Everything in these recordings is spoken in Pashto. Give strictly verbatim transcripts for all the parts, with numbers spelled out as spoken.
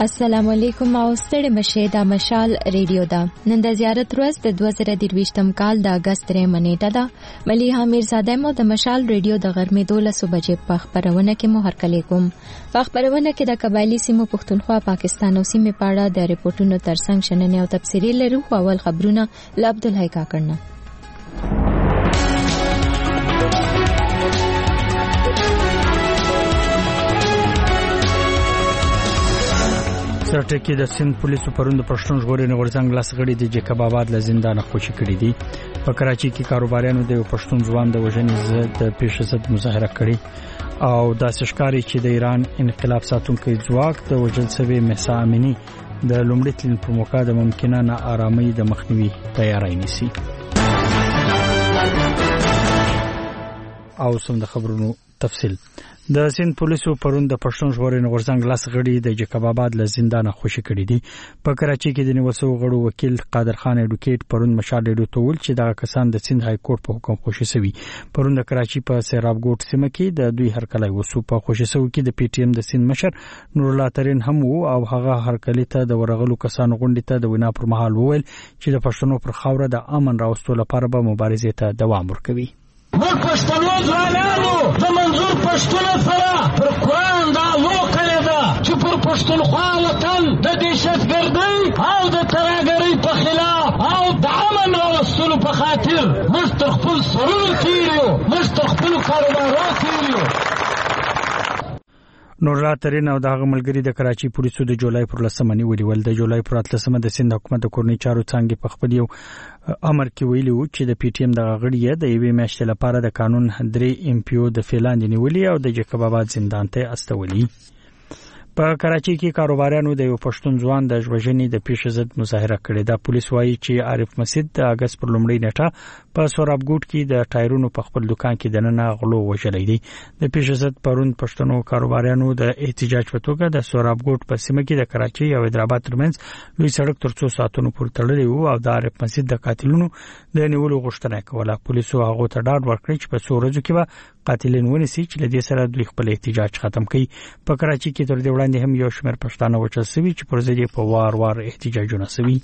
السلام علیکم او ستړي مشه د مشال ریډیو دا نن د زیارت ورځ د دوه زره درویشتم کال د اگست درې منېټه ده مليحه میرزاده مو د مشال ریډیو د غرمې دولس بجې په خبرونه کې مو هرکلی کوم. په خبرونه کې د قبایلی سیمو پښتونخوا پاکستان او سیمې په اړه د ریپورتونو ترڅنګ شننې او تفسیري لرو. اول خبرونه ل عبدالحی کاکړ. سرټکی د سند پولیسو پروند پښتون ژغورنې غورځنګ لاس غړي د جیکب آباد له زندان خوشي کړي دي. په کراچي کې کاروباریانو د پښتون ځوان د وژنې ضد د پیښ مظاهره کړې او د سشکاري چې د ایران انقلاب ساتونکو ځواک د وژل شوی مهسا امینی د لومړي تلین په موقع د ممکنه ناارامۍ د مخنیوي تیاری نیسي. او سم د خبرونو تفصیل. د سند پولیسو پروند د پښتون ژغورنې غورځنګ لاس غړي د جیکب آباد له زندان خوشي کړي دي. په کراچي کې د نیول شوی غړو وکیل قادر خان اډوکیټ پروند مشال ډیډو تول چې دا کسان د سند های کورټ په حکم خوشي شوی. پروند د کراچي په سیراب ګوټ سیمه کې د دوی هرکلی وسو په خوشي شوی کې د پی ټی ایم د سند مشر نور الله ترين هم وو او هغه هرکلی ته د ورغلو کسانو غونډې ته د وینا پر مهال وویل چې د پښتنو پر خاوره د امن راوستلو لپاره به مبارزې ته دوام ورکوي. موږ پښتنو ځوانانو د منظور پښتون سره پر قرآن دا لوکړه ده چې پر پښتونخوا وطن د دهشتګردۍ او د ترهګرۍ په خلاف او د امن راوستلو په خاطر موږ تر خپل سرونو تېر یو، موږ تر خپلو کاروبارو تېر یو. نور الله ترين او دغه ملګری د کراچي پولیسو د جولای پر لسمه نیولې ول. د جولای پر لسمه د سند حکومت د کورنۍ چارو څنګه په خپل یو امر کې ویلي و چې د پی ټی ایم د غړي د یوې میاشتې لپاره د قانون درې ایم پی او د فعلاً نیولې او د جیکب آباد زندان ته استولي. په کراچي کې کاروباریانو د یو پښتون ځوان د ژوندۍ د پیښې ضد مظاهره کړې ده. پولیس وايي چې عارف مسجد د اگست پر لومړۍ نیټه په سوراب ګوټ کې د ټایرونو په خپل دکان کې د ننه غلو وژلې دي. د پیښې ضد پروند پښتنو کاروباریانو د احتجاج په توګه د سوراب ګوټ په سیمه کې د کراچي او حیدرآباد ترمنځ لوی سړک تر څو ساعتونو پورې تړلی وو او د عارف مسجد د قاتلونو د نیولو غوښتنه کوله. پولیسو هغه ته ډاډ ورکړ چې په څو ورځو کې به قاتلین ونیسي چې له دې سره دوی خپل احتجاج ختم کړي. په کراچي کې تر دې وړاندې هم یو شمېر پښتانه وچل شوي چې پر ضد په وار وار احتجاجونه شوي.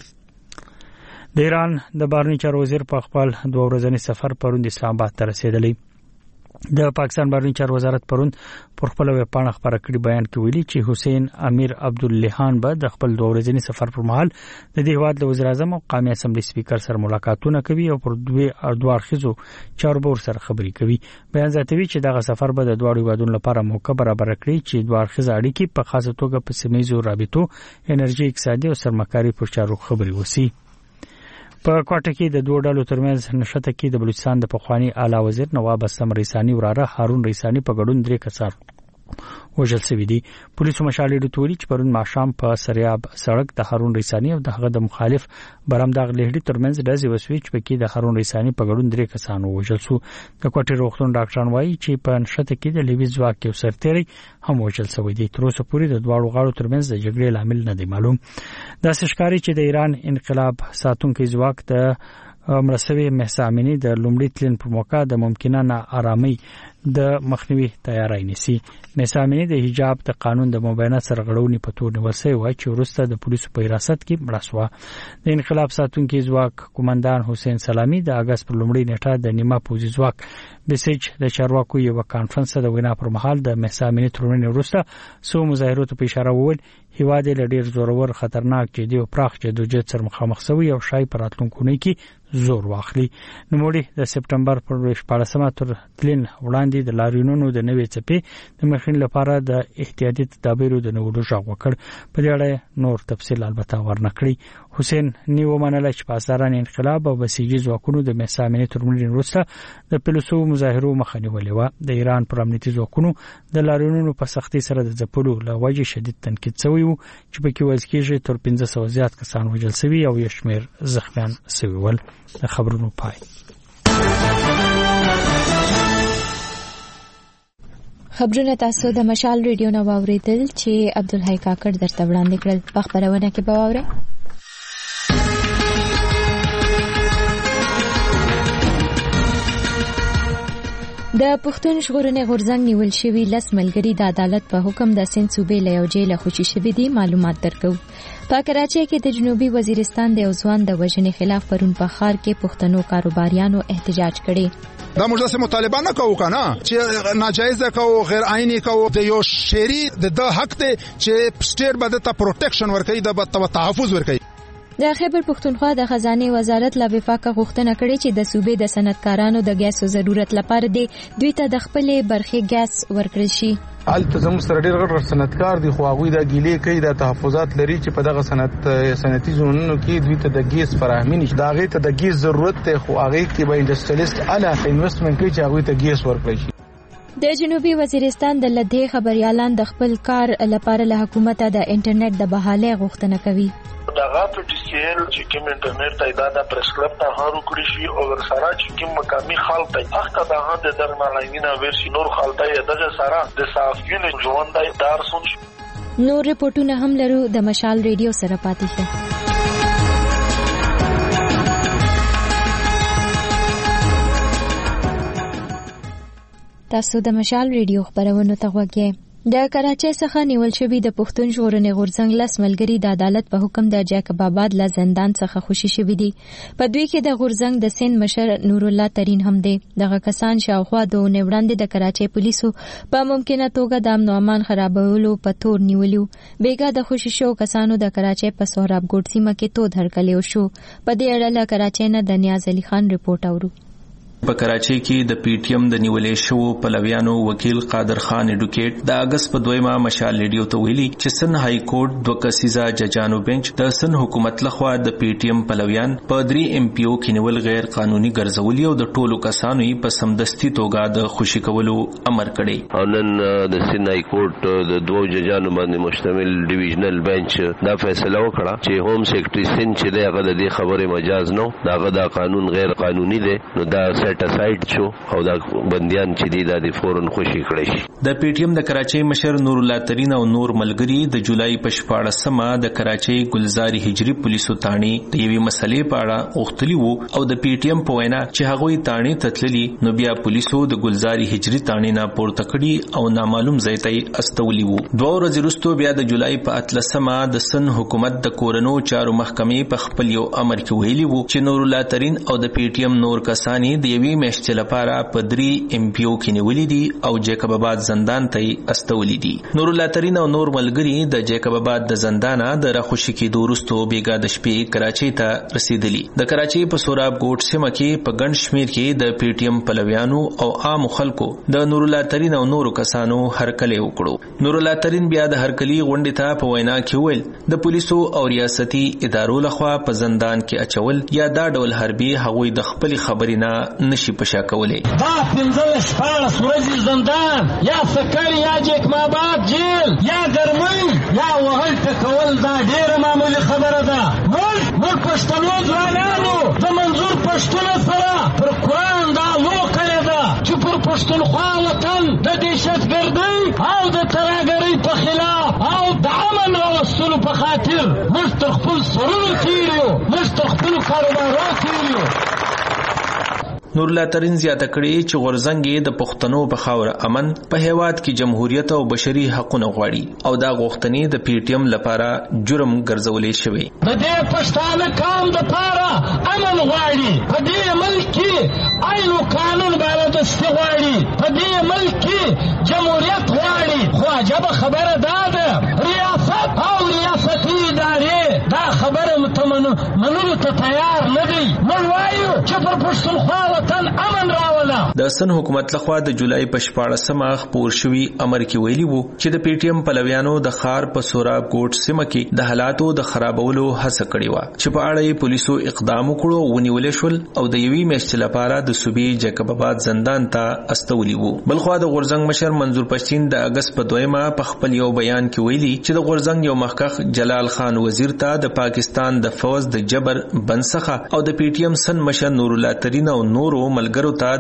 د ایران د بهرنی چارو وزیر په خپل دوه ورځنی سفر پروند اسلام آباد ته رسیدلی. د پاکستان بهرنی چارو وزارت پروند پر خپل ویب پاڼه خبره کړي بیان کې ویلي چې حسین امیر عبداللهان به د خپل دوه ورځنی سفر پر مهال د دې هیواد د وزیر اعظم او قومي اسمبلی سپیکر سره ملاقاتونه کوي او پر دوه اردوار خزو چارو بور سره خبري کوي. بیان زیاتوي چې دغه سفر به د دوه هیوادونو لپاره موقع برابر کړي چې دوه خزه اړیکې په خاصه توګه په سیمه‌ییزو رابطو، انرژي، اقتصادي او سرمایه‌کاري پر چارو خبري وسی. په کوټه کې د دوه ډلو ترمنځ نشته کې د بلوچستان د پخوانی اعلی وزیر نواب اسلم ریسانی وراره هارون ریسانی په ګډون درې کسان وژل شوي دي. پولیسو مشال ډیټوري چې پرون ماښام په سریاب سړک د هارون ریسانی او دغه د مخالف برامداغ لهډي ترمنځ ډزې وسوي چې پکې د هارون ریسانی په ګډون درې کسان وژل شو. د کوټې روغتون ډاکټران وایي چې په نشته کې د لیوي ځواک یو سرتېری هم وژل شوی دی. تر اوسه پورې د دواړو غاړو ترمنځ د جګړې لامل نه دی معلوم. دا ښکاري چې د ایران انقلاب ساتونکو ځواک د مرسوي مهسا امینی د لومړي تلین په موقع د ممکنه ناارامۍ د مخنیوي تیاری نیسي. مهسا امینی د حجاب د قانون د مبینه سرغړونې په تور نیول شوی و چې وروسته د پولیسو په حراست کې مړه شوه. د انقلاب ساتونکو ځواک قومندان حسین سلامي د اگست پر لومړۍ نیټه د نیمه پوځي ځواک بسیج د چارواکو یو کانفرنس د وینا پر مهال د مهسا امینی ترونې وروسته سو مظاهراتو په اشاره وویل هیواد له ډیر زورور خطرناک جدي او پراخ جدوجہد سره مخامخ شوی او شای پر راتلونکو نه کې زور واخلي. نوموړي د سپټمبر پر شپږمه تر تلین وړاندې د لاریونونو د نوې چپې د مخین لپاره د احتیاطي تدابیرو د نوولو ژغ وکړ. په دې اړه نور تفصیل البته ورنکړي. حسین نیو منل چې پاسداران انقلاب او بسیجي ځواکونو د مهسا امینی ترمنځ وروسته د پولیسو مظاهرو مخه نیولې و. د ایران پر امنیتي ځواکونو د لاریونونو په سختۍ سره د ځپلو لوجه شدید تنقید شوی و چې په کې وایي چې تر پنځه سوه زیات کسان وژل شوي او یو شمېر زخمیان شوي ول. د خبرونو پای. خبرونه تاسو د مشال ریډیو نو واوریدل چې عبدالحی کاکړ درته وړاندې کړل. په خبرونه کې به واورئ. د پښتون ژغورنې غورځنګ نیول شوی لس ملګري د عدالت په حکم د سند صوبې له یو جیل خوشي شوي دي. معلومات درکو. په کراچۍ کې د جنوبي وزیرستان د ځوان د وژنې خلاف پرون په ښار کې پښتنو کاروباریانو احتجاج کړي. دا موږ داسې مطالبه نه کوو کنه چې ناجایزه کوو، غیر آئینی کوو. د یو شهري د حق دی چې سټیټ به د پروټیکشن ورکړي، د تحفظ ورکړي. د خیبر پښتونخوا د خزانه وزارت لا وفاقه غوښتنه کړې چې د صوبې د صنعتکارانو د ګیسو ضرورت لپاره دی دوی ته د خپلې برخې ګیس ورکړل شي. الته زموږ سره ډېر غټ صنعتکار دي، خو هغوی دا ګیلې کوي د تحفظات لري چې په دغه صنعت صنعتي زونونو کې دوی ته د ګیس فراهمي نشي. دا هغې ته د ګیس ضرورت دی، خو هغې کې به انډسټریلیست اله انویسټمنټ کوي چې هغوی ته ګیس ورکړی شي. د جنوبي وزیرستان د لدې خبريالان د خپل کار لپاره له حکومت د انټرنیټ د بحالۍ غوښتنه کوي. دغه په ډي سي ال چې کوم انټرنیټ تعداد د پریس کلب ته هارو کړی شي او ورسره چې کوم مقامي خلک ته اخته د هغه د درملنګینا ورشي نور خلک ته دغه سره د صافین ژوندۍ دارسون. نور رپورټونه هم لرو. د مشال ریډیو سره پاتې شه. تاسو د مشال ریډیو خبرونه ته غوږی. د کراچۍ څخه نیول شوی د پښتون ژغورنې غورځنګ لس ملګري د عدالت په حکم د جیکب آباد له زندان څخه خوشي شوي دي. په دوی کې د غورځنګ د سند مشر نور الله ترین هم دی. دغه کسان شاوخوا د اونۍ وړاندې د کراچۍ پولیسو په ممکنه توګه د امن او امان خرابولو په تور نیولیو. بیګا د خوشي شو کسانو د کراچۍ په سهراب ګوټ سیمه کې تود هرکلی وشو. په دې اړه له کراچۍ نه د نیاز علي خان رپورټ اورو. په کراچۍ کې د پی ټی ایم د نیولې شو پلویانو وکیل قادر خان اډوکیټ د اگست په دویمه مشال ریډیو ته ویلي چې سن های کورټ دوه کسیزه ججانو بنچ د سن حکومت لخوا د پی ټی ایم پلویان په درې ایم پی او کې نیول غیر قانوني ګرځولي او د ټولو کسانو یې په سمدستي توګه د خوشي کولو امر کړی. او نن د سن های کورټ د دوه ججانو باندې مشتمل ډیویژنل بنچ دا فیصله وکړه چې ہوم سیکرټري سن چې دغه د دې خبره مجاز نو داغه د قانون غیر قانوني دی نو دا سیټ اساید شو او دا بنديان چې دی د فورن خوشي کړی شي. د پی ټی ایم د کراچۍ مشر نور الله ترین او نور ملګری د جولای په شپاړسمه د کراچۍ ګلزاري هجری پولیسو تانی د یوې مسلې په اړه اوختلی وو او د پی ټی ایم په وینا چې هغوی تانی تتللی نو بیا پولیسو د ګلزاري هجری تانی نه پورته کړي او نامعلوم ځای ته استولی وو. دوه ورځې وروسته بیا د جولای په اتلسمه د سن حکومت د کورنو چارو محکمې په خپل یو امر کې ویلي وو چې نور الله ترین او د پی ټی ایم نور کسانی د یوې میاشتې لپاره په درې ایم پی او کې نیولې دي او جیکب آباد زندان ته استولې دي. نور الله ترین او نور ملګری د جیکب آباد د زندانه د راخوشي کې دورستو بیګا د شپې کراچۍ ته رسیدلی. د کراچۍ په سوراب ګوټ سیمه کې په ګڼ شمیر کې د پی ټی ایم پلویانو او عام خلکو د نور الله ترین او نور کسانو هرکلی وکړو. نور الله ترین بیا د هرکلی غونډې ته په وینا کې ویل د پولیسو او ریاستي ادارو لخوا په زندان کې اچول یا دا ډول حربي هغوی د خپل خبرې نه نشي پشا کولی. دا پنځه شپاړس ورځې زندان یا سکر یا جیکب آباد جیل یا ګرمۍ یا وهل ټکول دا ډېره معمولي خبره ده. موږ موږ پښتنو ځوانانو د منظور پښتون سره پر قرآن دا لوکړې ده چې پر پښتونخوا وطن د دهشتګردۍ او د ترهګرۍ په خلاف او د امن راوستلو په خاطر موږ تر خپل سرونو تېر یو، موږ تر خپلو کاروبارو تېر یو. نور الله ترین زیاته کړي چې غورځنګ د پښتنو په خاور امن په هیواد کې جمهوریت او بشري حقوقونه غواړي او دا غوښتنې د پی ټی ایم لپاره جرم ګرځولې شوی. د دې پښتانه قوم د پاره امن غواړي، په دې ملک کې عین او قانون بالادستي غواړي، په دې ملک کې جمهوریت غواړي. خو عجبه خبره دا ده ریاست او ریاستي ادارې دا خبره منلو ته تیار نه دي. موږ وایو چې پر پښتونخوا امن راولا. د سن حکومت لخوا د جولای په شپاړسمه خپور شوی امر کې ویلي وو چې د پی ټی ایم پلویانو د خار په سوراب ګوټ سیمه کې د حالاتو د خرابولو هڅه کړې وه چې په اړه یې پولیسو اقدام وکړو او ونیول شول او د یوې میاشتې لپاره د صوبې جیکب آباد زندان ته استولي وو. بلخوا د غورځنګ مشر منظور پښتین د اگست په دویمه په خپل یو بیان کې ویلي چې د غورځنګ یو مخکښ جلال خان وزیر ته د پاکستان د فوج د جبر بنسخه او د پی ټی ایم سن مشر نور الله ترین او نورو ملګرو ته د جیکب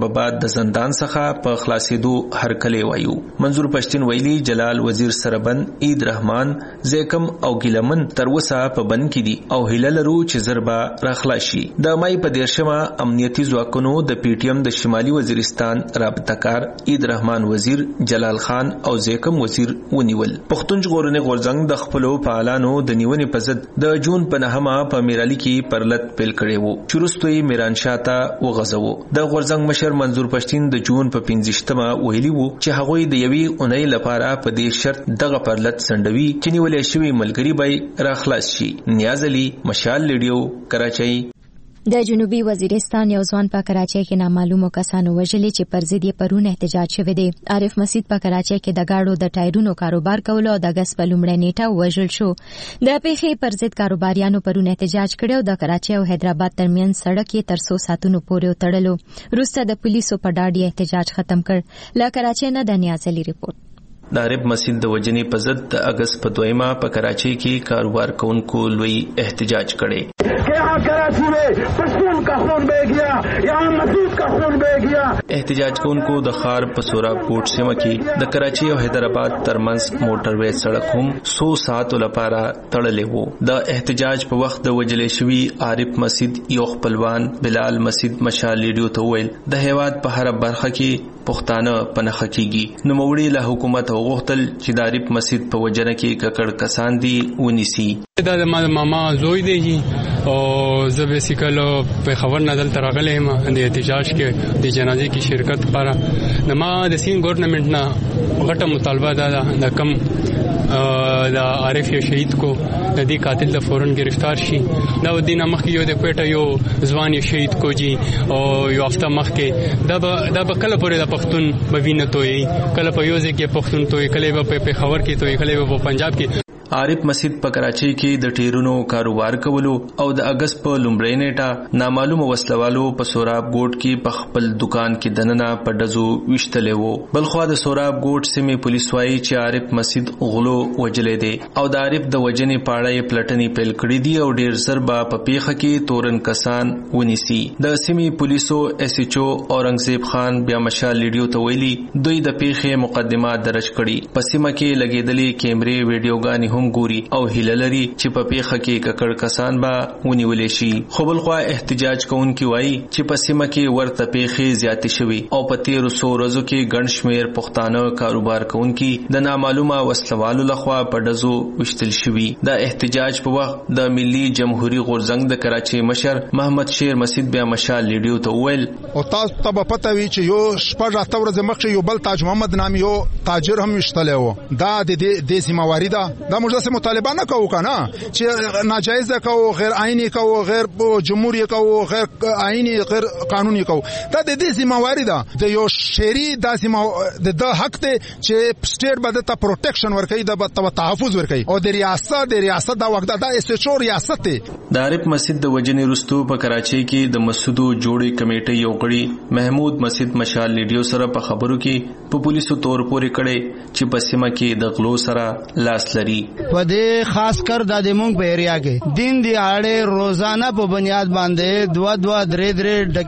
په بعد د زندان څخه په خلاصېدو هرکلی وایو. منظور پښتين ویلي جلال وزیر سربند عید رحمان زیکم او ګلمن تر وسه په بند کې دي او هیله لرو چې زربا راخلاشي. د مای په دیرشمه امنیتي ځواکونو د پی ټی ایم د شمالي وزیرستان رابطه کار عید رحمان وزیر جلال خان او زیکم وزیر ونیول. پښتون ژغورنې غورځنګ د خپلو فعالانو د نیونې په ضد د جون په نهمه په میرالي کې پرلط پیل کړی وو چې وروسته یې میران شاه ته وغځاوه. د غورځنګ مشر منظور پښتين د جون په پنځشتمه ویلي وو چې هغوی د یوې اونۍ لپاره په دې شرط دغه پرلط سندوي چې نیولې شوی ملګری به راخلاص شي. نیاز علي مشال ریډیو کراچۍ. د جنوبي وزیرستان یو ځوان په کراچۍ کې نامعلومو کسانو وژلې چې پر ضد یې پرون احتجاج شوی دی. عارف مسید په کراچۍ کې د گاډو د ټایرونو کاروبار کولو او د غس په لومړۍ نیټه وژل شو. د پیښې پر ضد کاروباریانو پرون احتجاج کړو. د کراچۍ او حیدرآباد ترمنځ سړک یې تر څو ساتونو پورې تړلو. وروسته د پولیسو په ډاډ احتجاج ختم کړ. له کراچۍ نه د نیاز علي ریپورت. د عارف مسید د وجنې په ضد د اگست په دویمه په کراچۍ کې کاروبار کوونکو لوی احتجاج کړي. احتجاج کوونکو د خار په سوراب کوټ سیمه کې د کراچۍ او حیدرآباد ترمنځ موټر وې سړک هم سو ساعتو لپاره تړلې وو. د احتجاج په وخت د وجلې شوی عارف مسید یو خپلوان بلال مسید مشال ریډیو ته ویل د هیواد په هر برخه کې پښتانه پنهخ کیږي. نو موړي له حکومت وغوښتل چې د عارف مسید په وجنه کې ککړ کسان دي ونیسي. دا د ماما زوی دی او زه بیسیکل په خبر نظر ترغله ما د احتجاج کې د جنازې کې شرکت لپاره نما د سین ګورنمنت نه غټه مطالبه ده د کم د عارف شهید کو د دې قاتل د فورن گرفتار شي. دا د دینه مخ یو د کوټه یو ځوان شهید کو جی او یو هفته مخ کې دا د کله پورې د پښتون بوینه توي کله په یو ځکه پښتون توي کله په خبر کې توي کله په پنجاب کې. عارف مسید په کراچۍ کې د ټیرونو کاروبار کولو او د اگست په لومړۍ نیټه نامعلوم وسلوالو په سوراب ګوټ کې په خپل دکان کې دننه په دزو وشتلې وو. بلخوا د سوراب ګوټ سیمې پولیس وايي چې عارف مسید غلو وجلې دي او د عارف د وجنې پاړې پلټنې پیل کړې دي او ډیر زر به په پیخه کې تورن کسان ونیسي. د سیمې پولیسو ایس ایچ او اورنګزیب خان بیا مشال ریډیو ته ویلي دوی د پیښې مقدمه درج کړي. په سیمه کې لګېدلې کیمرې ویډیوګانې هم ګوري او هیله لري چې په پیښه کې ککړ کسان به ونیولې شي. خو بلخوا احتجاج کوونکي وایي چې په سیمه کې ورته پیښې زیاتې شوي او په تیرو څو ورځو کې ګڼ شمېر پښتانه کاروبار کوونکي د نامعلومه وسلوالو لخوا په ډزو وشتل شوي. د احتجاج په وخت د ملي جمهوریت غورځنګ د کراچۍ مشر محمد شیر مسید بیا مشال ریډیو ته وویل او تاسو ته به پته وي چې یو شپږ اته ورځې مخکې یو بل تاج محمد نامي یو تاجر هم وشتلی وو. دا د دې ذمہواری ده. دا موږ داسې مطالبه نه کوو کنه چې ناجایز کوو غیر آئینی کوو غیر جمهوری کوو غیر آئینی غیر قانوني کوو. دا د دې ذمہواری ده. د یو شهري د د حق ته چې سټیټ به د پروټیکشن ورکړي د تحفظ ورکړي او د ریاست د ریاست دا وخت دا اس ایچ او ریاست ته. د عارف مسید د وجنې رستو په کراچۍ کې د مسودو جوړې کمیټې یو غړي محمود مسید مشال ریډیو سره په خبرو کې په پولیسو تور پورې کړي چې په سیمه کې د غلو سره لاس لري. په دې خاص کر د دمونږ په ایریا کې دین دی اړه روزانه په بنیاد باندې دوا دوا درې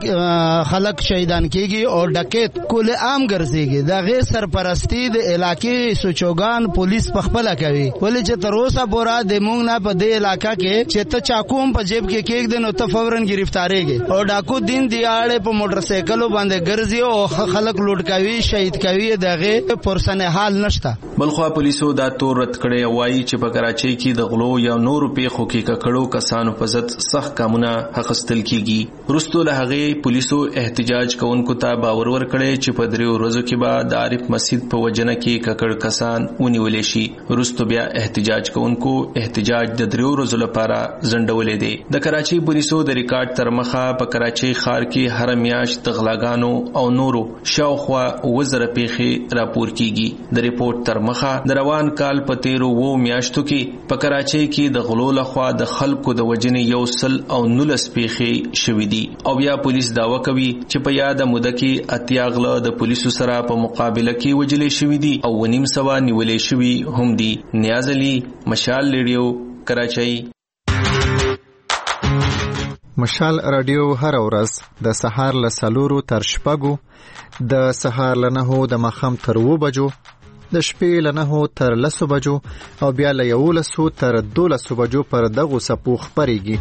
درې خلک شهیدان کیږي او ډکیت کول عام ګرځيږي. د غیر سرپرستی د علاقې سوچوغان پولیس په خپل کوي ولې چې تر اوسه پورا د مونږ نه په دې علاقې کې چې ته چاکوم په جیب کې کېګ دنو ته فورن گرفتاریږي او ډاکو دین دی اړه په موټر سایکلو باندې ګرځي او خلک لوټ کوي شهید کوي. دغه پرسنه حال نشته. بلخوا پولیسو دا تور رد کړي وایي چې په کراچۍ کې د غلو یا نورو پیښو کې ککړو کسانو په ضد سخت قانونه اخیستل کیږي. وروسته له هغې پولیسو احتجاج کوونکو ته باور ورکړی چې په دریو ورځو کې به د عارف مسید په وجنه کې ککړ کسان ونیولې شي. وروسته بیا احتجاج کوونکو احتجاج د دریو ورځو لپاره ځنډولې دی. د کراچۍ پولیسو د ریکارډ تر مخه په کراچۍ ښار کې هر میاشت د غلاګانو او نورو شاوخوا وزره پیښې راپور کیږي. د ریپورت تر مخه د روان کال په تیرو وو میاشتو کې په کراچۍ کې د غلو لخوا د خلکو د وجنې یو سل او نولس پیښې شوې دي او بیا پولیس داوا کوي چې په یاده موده کې اتیا غله د پولیسو سره په مقابله کې وجلې شوې دي او ونیم سوا نیولې شوې هم دي. نیاز علي مشال ریډیو کراچۍ. مشال رادیو هر ورځ د سهار له څلورو تر شپږو، د سهار له نهو د ماښام تر اووه بجو، د شپې له نهو تر لسو بجو او بیا له یولسو تر دولسو بجو پر دغو څپو خپرېږي.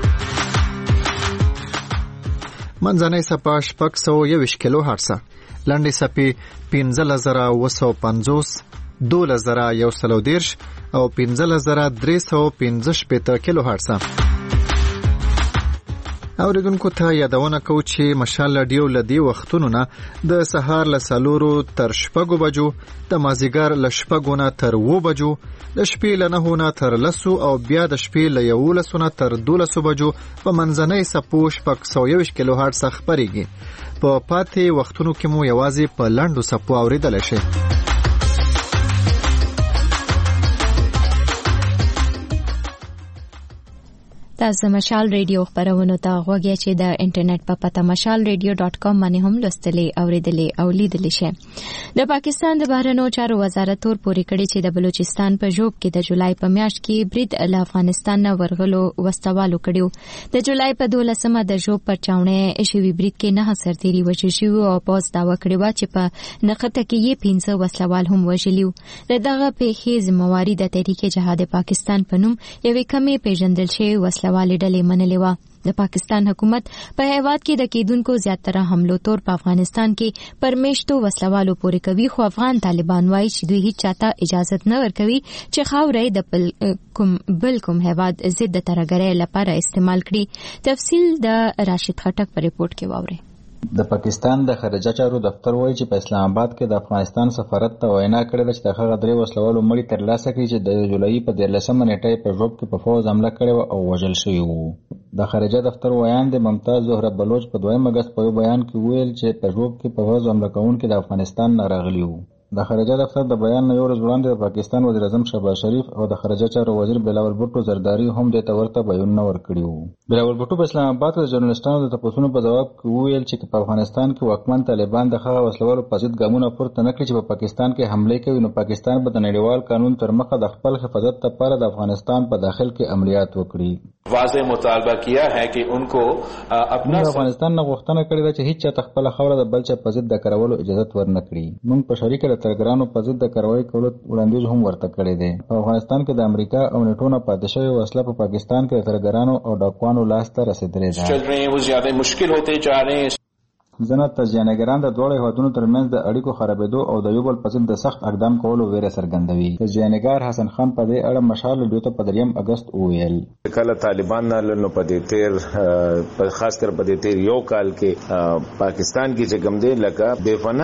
منځنۍ څپه شپږ سوه یوویشت کیلو هرڅه، لنډې څپې پنځلس زره اووه سوه پنځوس، دولس زره یو سل او دېرش او پنځلس زره درې سوه پنځه شپېته کیلو هرڅه. اوریدونکو ته یادونه کوو چې مشال رادیو له دې وختونو نه د سهار له څلورو تر شپږو بجو، د مازدیګر له شپږو نه تر اووه بجو، د شپې له نهو نه تر لسو او بیا د شپې له یولسو نه تر دولسو بجو په منځنۍ څپو شپږ سوه یوویشت کیلو هرڅه خپرېږي. په پاتې وختونو کې مو یوازې په لنډو څپو اورېدلی شئ. تاسو مشال ریډیو خبرونه ته غوږی چې د انټرنیټ په پته مشال ریډیو ډاٹ کام باندې هم لوستلې اوریدلې او لیدلې شئ. د پاکستان د بهرنیو چارو وزارت تور پورې کړی چې د بلوچستان په ژوب کې د جولای په میاشت کې برید له افغانستان نه ورغلو وسوالو کړیو. د جولای په دولسمه د ژوب پر چاونې شوی برید کې نه سرتيري وژل شوی او پوز داوا کړی و چې په نقطه کې یې پنځه وسلوال هم وژلیو. دغه پیښې ذمہواری د تحریک جهاد پاکستان په نوم یوې کمې پیژندل شوی وسله والي ډلې منلې وه. د پاکستان حکومت په هیواد کې د کېدونکو زیاتره حملو تور په افغانستان کې پرمیشتو وسلوالو پورې کوي، خو افغان طالبان وایي چې دوی هیڅ چاته اجازه نه ورکوي چې خاورې د بل کوم بل کوم هیواد ضد ترهګرۍ لپاره استعمال کړي. تفصیل د راشد خټک په ریپورت کې واورئ. د پاکستان د خارجه چارو دفتر وایي چې په اسلام آباد کې د افغانستان سفارت ته وینا کړې ده چې د هغه درې وسلوالو مړي ترلاسه کړي چې د جولای په دیارلسمه نیټه په ژوب کې په فوز حمله کړې او وژل شوي وو. د خارجه دفتر ویان د ممتاز زهره بلوچ په دویم اګست په بیان کې ویل چې په ژوب کې په فوز حمله کوونکي د افغانستان نه راغلي وو. د خارجه دفتر د بیان نه یو ورځ وړاندې د پاکستان وزیر اعظم شهباز شریف او د خارجه چارو وزیر بلاول بھټو زرداری هم د تورته بیانونه ورکړي وو. بلاول بھټو په اسلام آباد کې د ژورنالستانو د تپوسونو په جواب کې ویل چې په افغانستان کې واکمن طالبان د هغه وسلوالو په ضد ګامونه پورته نه کړي چې په پاکستان کې حمله کوي، نو پاکستان به د نړیوال قانون تر مخه د خپل حفاظت لپاره د افغانستان په داخل کې عملیات وکړي. واضح مطالبه کیا ہے کہ ان کو اپنا افغانستان نه غوښتنه کړې ده چې هیڅ چا خپل خاوره د بل چا په ضد د کارولو اجازه ورنکړي. موږ په شریکه د ترګرانو په ضد د کاروایی کولو وړاندیز هم ورته کړی دی. په افغانستان کې د امریکا او نیټو نه پاتې شوې وسله په پاکستان کې د ترګرانو او ډاکوانو لاس ته رسېدلې ده. چل رہے ہیں وہ زیادہ مشکل ہوتے جا رہے ہیں. ځنه تجزیه‌نګران د دواړو هیوادونو ترمنځ د اړیکو خرابېدو او د یو بل په ضد د سخت اقدام کولو ویره څرګندوي. تجزیه‌نګار حسن خان په دې اړه مشال رادیو ته په دریم اګست وویل کله طالبان نه نو په دې تیر په خاص کر په دې تیر یو کال کې پاکستان کې چې کوم دی لکه بېفنا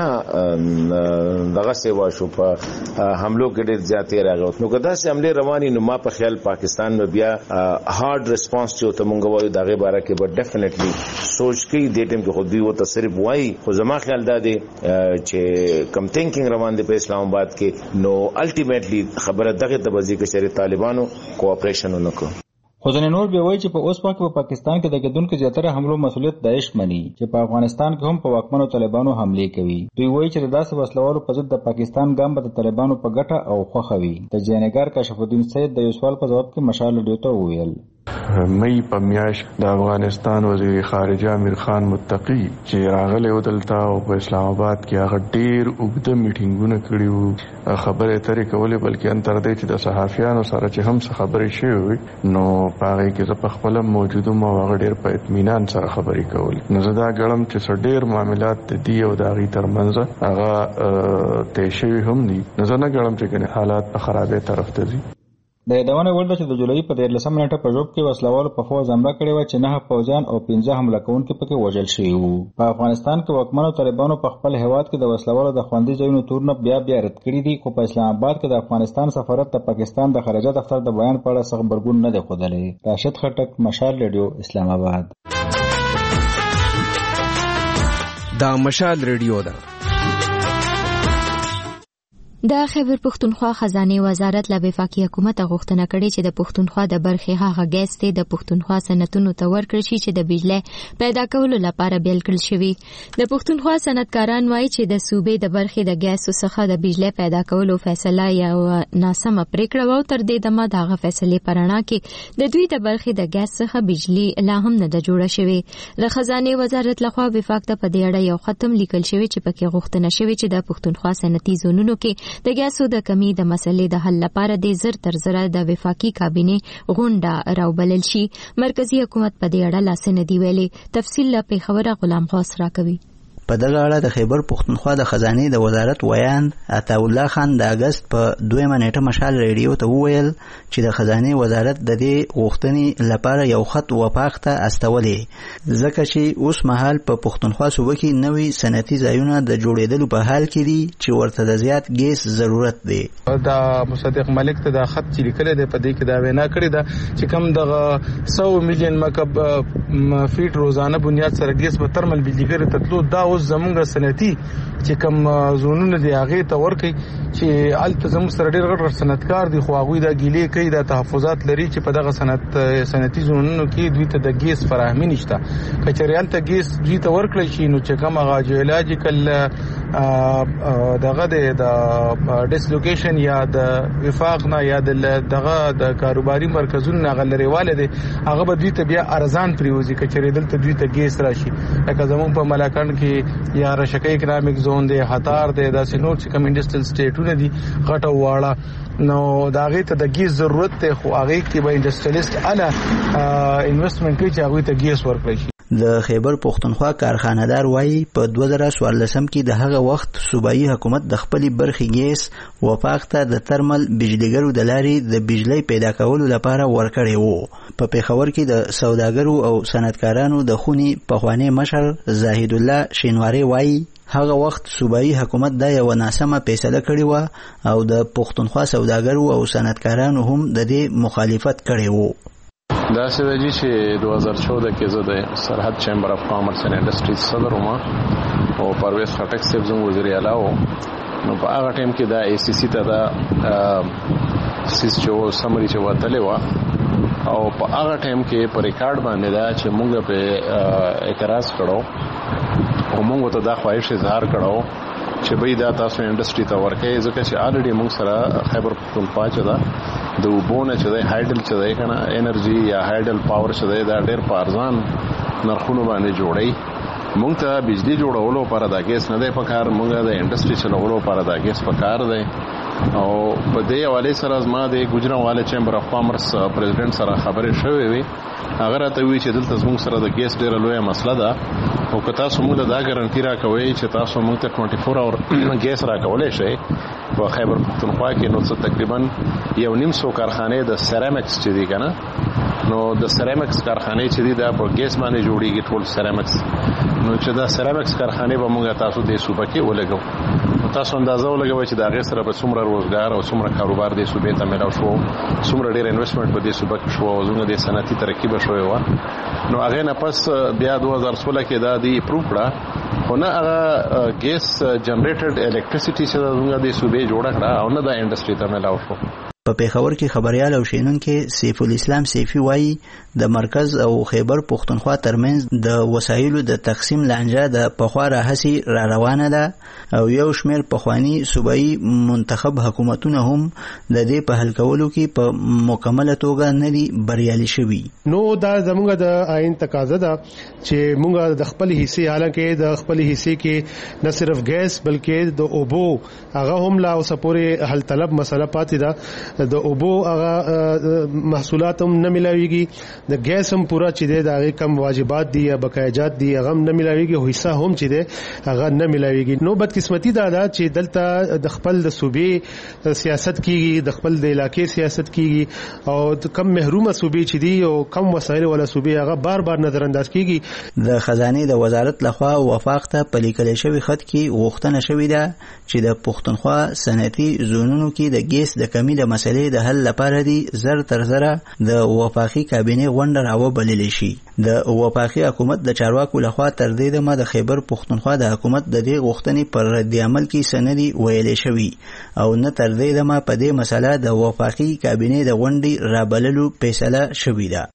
دغه سیوا شو په حملو کې ډېر زیاتې راغلو، نو که داسې حملې روانې نو ما په خیال پاکستان به بیا هارد ریسپانس چې ته مونږ وایو دغه باره کې به ډیفینیټلی سوچ کوي. دې ټیم کې خو دوی ورته صرف وایي، خو زما خیال دا دی چې کم تھنکینګ روان دی په اسلام آباد کې، نو الټیمیټلی خبره دغه ته وځي چې شری طالبانو کوآپریشن ونکړي. خو ځینې نور بیا وایي چې په اوس وخت په پاکستان کې د کېدونکو زیاتره حملو مسؤلیت داعش مني چې په افغانستان کې هم په واکمنو طالبانو حملې کوي. دوی وایي چې داسې وسلوالو په ضد د پاکستان ګام به د طالبانو په ګټه او خوښه وي. تجزیه‌نګار کاشف الدین سید د یو سوال په جواب کې مشال رادیو ته وویل مئی په میاشت د افغانستان وزیر خارجه امیر خان متقی چې راغلی و دلته او په اسلام آباد کې هغه ډېر اوږده میټینګونه کړي وو، خبرې اترې کولې، بلکې ان تر دې چې د صحافیانو سره چې هم څه خبرې شوې وي نو په هغې کې زه په خپله موجود وم او هغه ډېر په اطمینان سره خبرې کولې. نو زه دا ګڼم چې څه ډېر معاملات د دې او د هغې تر منځه هغه طی شوي هم دي. نو زه نه ګڼم چې ګنې حالات په خرابې طرف ته ځي. د یادونه وړ ده چې د جولای په دیارلسمه نیټه په ژوب کې وسلوالو په فوز حمله کړې وه چې نه پوځیان او پنځه حمله کوونکي پکې وژل شوي وو. په افغانستان کې واکمنو طالبانو په خپل هیواد کې د وسلوالو د خوندي ځایونو تورونه بیا بیا رد کړي دي، خو په اسلام آباد کې د افغانستان سفارت د پاکستان د خارجه دفتر د بیان په اړه سخت غبرګون نه دی ښودلی. راشد خټک، مشال رادیو، اسلام آباد. دا مشال رادیو ده. د خیبر پښتونخوا خزانه وزارت له وفاقي حکومت غوښتنه کړې چې د پښتونخوا د برخې هغه ګیس ته د پښتونخوا صنعتونو ته ورکړل شي چې د بجلی پیدا کولو لپاره بیل کړل شوی. د پښتونخوا صنعتکاران وایي چې د صوبې د برخې د ګیسو څخه د بجلی پیدا کولو فیصله یو ناسمه پریکړه و، تر دې دمه دغه فیصله پرانا کې د دوی د برخې د ګیس څخه بجلی لا هم نه د جوړه شوی. د خزانه وزارت لخوا وفاق ته په دې اړه یو ختم لیکل شوی چې پکې غوښتنه شوی چې د پښتونخوا صنعتي زونونو کې د ګیسو د کمی د مسلې د حل لپاره د زر تر زره د وفاقي کابینه غونډه راوبلل شي. مرکزی حکومت په دې اړه لاس نه دی ویلي. تفصیل له پیښور غلام غوث راکوي. په دغه اړه د خیبر پښتونخوا د خزانه د وزارت ویان عطا الله خان د اگست په دویمه نیټه مشال ریډیو ته وویل چې د خزانه وزارت د دې غوښتنې لپاره یو خط وفاق ته استولې، ځکه چې اوس مهال په پښتونخوا صوبه کې نوي صنعتي ځایونه د جوړېدلو په حال کې دي چې ورته د زیات ګیس ضرورت دی. دا مصدق ملک ته د خط چې لیکل دی په دې کې دا وینا کړې ده چې کم دغه سو میلیون مکعب فیټ روزانه بنیاد سره ګیس په ترمل بجلیګر تطلو دا زمونږ صنعتي چې کوم زونونه دی هغه ته ورکي چې الته زموږ سره ډېر غټ صنعتکار دي، خو هغه دا ګیلې کوي د تحفظات لري چې په دغه صنعت صنعتي زونونو کې دوی ته د ګیس فراهمي نشته. کچریال ته ګیس دوی ته ورکړي شي نو چې کوم هغه جیولوجیکل دغه د ډیسلوکیشن یا د وفاق نه یا دغه د کاروباري مرکزونو غلریواله دي هغه به دوی ته بیا ارزان پریوزي. کچری دلته دوی ته ګیس راشي لکه زموږ په ملاکنډ کې یا رشکه اکونامک زون دی، هتار دی، دا سينور چې کوم انډستریل سټیټونه دي غټه واړه، نو دا غي ته د ګیس ضرورت ته خو هغه کې به انډستریالیست اله انویسټمنټ کوي چې هغه ته ګیس ورکړي شي. د خیبر پښتونخوا کارخانه‌دار وایي په دوه زره څوارلسم کې د هغه وخت صوبایي حکومت د خپل برخې ګیس وفاق ته د ترمل بجلیګرو د لارې د بجلی پیدا کولو لپاره ورکړی وو. په پیښور کې د سوداګرو او صنعتکارانو د خوني پخوانی مشر زاهد الله شینواری وایي هغه وخت صوبایي حکومت دا یو ناسمه فیصله کړې و او د پښتونخوا سوداګرو او صنعتکارانو هم د دې مخالفت کړی وو. دا سوي چې دوه هزار چودہ کې زه د سرحد چیمبر اف کامرس اینڈ انډستریز صدر وم او پرویز خټک صاحب زموږ وزیر اعلی وو. نو په هغه ټیم کې دا ای سی سی ته دا سیس چې سمري چې وتلې و او په هغه ټیم کې په ریکارډ باندې دا چې موږ په اعتراض کړو او موږ ته دا خواهش اظهار کړو چې به دا تاسو انډستری ته ورکې ځکه چې الریډي موږ سره خیبر پښتونخوا چې دا د وبونه چې د هایډل چې دی کنه انرژي یا هایډل پاور چې دی دا ډېر پارزان نرخونو باندې جوړي. موږ ته بجلی جوړولو لپاره دا ګیس نه دی پکار، موږ د انډستری چلولو لپاره دا ګیس پکار دی. او په دې حواله سره زما د ګجراواله چیمبر اف کامرس پریزیدنت سره خبرې شوې وي، هغه راته وی چې دلته زموږ سره د ګیس ډېره لویه مسله ده او که تاسو موږ دا ګارانټي راکوي چې تاسو موږ ته چوبیس اور ګیس راکولای شئ په خیبر پښتونخوا کې نو څه تقریبا یو نیم سو کارخانه د سیرامکس چې دي کنه، نو د سیرامکس کارخانه چې دي دا په ګیس باندې جوړیږي ټول سیرامکس، نو چې دا سیرامکس کارخانه به موږ تاسو د صوبه کې ولګو. تاسو اندازه ولګوي چې دا غیر سره به څومره روزګار او څومره کاروبار د صوبې ته ملاو شو، څومره ډېر انویسټمنټ په دې صوبه کې شو او زموږ د صنعتي ترقی به شوې و. نو هغه نه پس بیا دوه هزار سولہ کې دا دی اپروو کړه، خو نه هغه ګیس جنریټډ الکتریسيټي چې زموږ د صوبې جوړه کړه او نه د انډستری ته ملاو شو. په پیښور کې خبريال او شینونکو سیف الاسلام سیفي وایي د مرکز او خیبر پښتونخوا ترمنځ د وسایلو د تقسیم لانجه د پخواره هسي را روانه ده او یو شمېر پخوانی صوبایي منتخب حکومتونه هم د دې په حل کولو کې په مکمله توګه نه دي بریالي شوي. نو دا زموږ د آئین تقاضا ده چې موږ د خپل حصے حالانکه د خپل حصے کې نه صرف ګیس بلکې د اوبو هغه هم لا اوسه پورې حل طلب مسله پاتې ده. د اوبو هغه محصولات هم نه ملاويږي، د ګیس هم پورا چې دی دا کم واجبات دي یا بقایجات دي هغه هم نه ملاويږي، او حصہ هم چې دی هغه نه ملاويږي. نو بدقسمتي دا ده چې دلته د خپل د صوبې سیاست کیږي، د خپل د علاقې سیاست کیږي او کم محرومه صوبې چې دي او کم وسایل ولا صوبې هغه بار بار نظر انداز کیږي. د خزانه د وزارت لخوا وفاق ته په لیکل شوی خط کې غوښتنه شوې ده چې د پښتونخوا صنعتي زونونو کې د ګیس د کمی د مسلې د حل لپاره دي زر تر زره د وفاقي کابینې غونډه راوبللی شي. د وفاقي حکومت د چارواکو لخوا تر دې دمه د خیبر پښتونخوا د حکومت د دې غوښتنې پر رد عمل کې سندي ویلې شوی او نه تر دې دمه په دې مسله د وفاقي کابینې د غونډې رابللو فیصله شوې ده.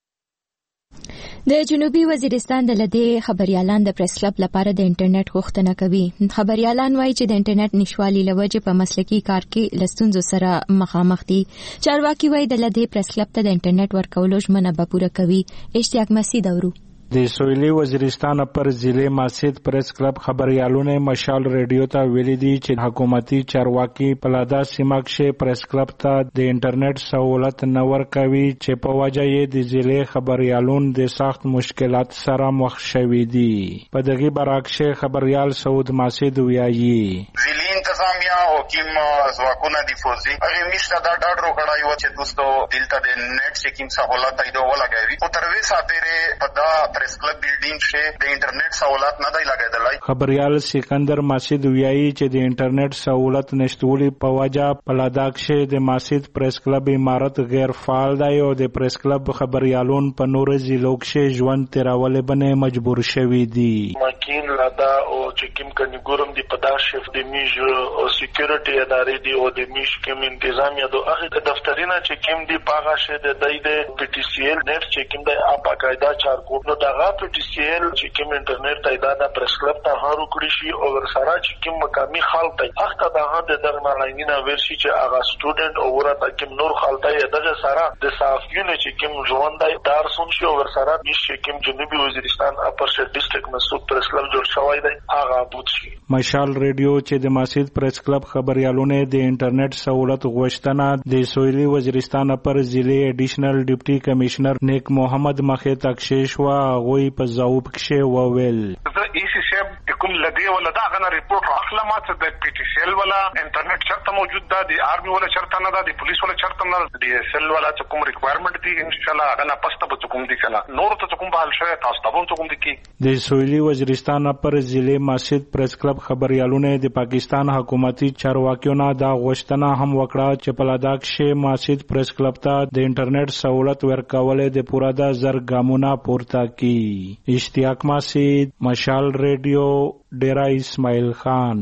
د جنوبي وزیرستان د لدې خبريالان د پریس کلب لپاره د انټرنیټ غوښتنه کوي. خبريالان وایي چې د انټرنیټ نشوالي لوجه په مسلکي کار کې لستونزو سره مخامخ دي. چارواکي وایي د لدې پریس کلب ته د انټرنیټ ورکولو ژمنه به پوره کوي. اشتیاق مسعود اورو. د سویلي وزیرستان پر ضلع ماسید پریس کلب خبريالونه مشال ریډیو ته ویلي دي چې حکومتي چارواکي پلادا سیمه کې پریس کلب ته د انټرنیټ سہولت نه ورکوي چې په وجه یې د ضلع خبريالون د سخت مشکلات سره مخ شوي دي. په دغه برعکس خبريال سعود ماسید ویایي ضلع انتظامیه حکیم ځواکونه د فوزي هغه مشته دا ډاډ وکړای و چې دوستو دلته د نت چیکینګ سہولت ایدو ولګوي او تر وسه پرې په دا پریس کلب بلډینګ شه د انټرنیټ سہولت نه دی لګیدلای. خبريال سکندر ماسید ویایي چې د انټرنیټ سہولت نشټولي په وجه په لداخ شه د ماسید پریس کلب عمارت غیر فعال دی او د پریس کلب خبريالون په نور ضلعو کې ژوند تیرول بنه مجبور شوي دي. ماکین لادا او چکم کني ګورم دی په دا شف د میج او سکیورټي ادارې دی او د میش کوم انتظامیه دو هغه دفترینه چکم دی پاغه شه د دای د پی ټی سی ایل نت چکم دی اپا قاعده چارکوټ نو دغه پی ټی سی ایل چکم انټرنیټ تایدا پریس کلب ته هارو کړی شي او ورسره چکم مقامی خلک هغه د هغه د نړینا ورشي چې هغه سټوډنټ او ورته کوم نور خلک دغه سره د صحافیونو چکم ژوند دی دار سون شي او ورسره میش چکم جنوبي وزیرستان اپر شهر ډیسټریکټ مسعود پریس کلب جوړ شوی دی هغه بوت شي. مشال ریډیو چې د ماسید پریس کلب خبريالونه د انټرنیټ سہولت غوښتنه د سویلي وزیرستان پر ضلع ایډیشنل ډیپټي کمشنر نیک محمد مخه تکشیش وا غوي په ځواب کې وویل ای سی سی کوم لدی ولا دا غنه ریپورت اخلا ما څه د پی ټی سی ایل ولا انټرنیټ شرط موجود ده د آرمي ولا شرط نه ده د پولیس ولا شرط نه ده د ایس ایل ولا څه کوم ریکوایرمنت دي ان شاء الله غنه پسته به کوم دي کلا نور ته کوم بحال شوی تاسو ته کوم دي کی د سویلي وزیرستان پر ضلع ماسید پریس کلب خبريالونه د پاکستان حکومتي چارواکیونو دا غوښتنه هم وکړه چې په لداخ کې ماسید پریس کلب ته د انټرنیټ سہولت ورکول د پورا د زرګامونه پورته کی. اشتیاق مسعود مشال ریډیو ډیرا اسماعیل خان.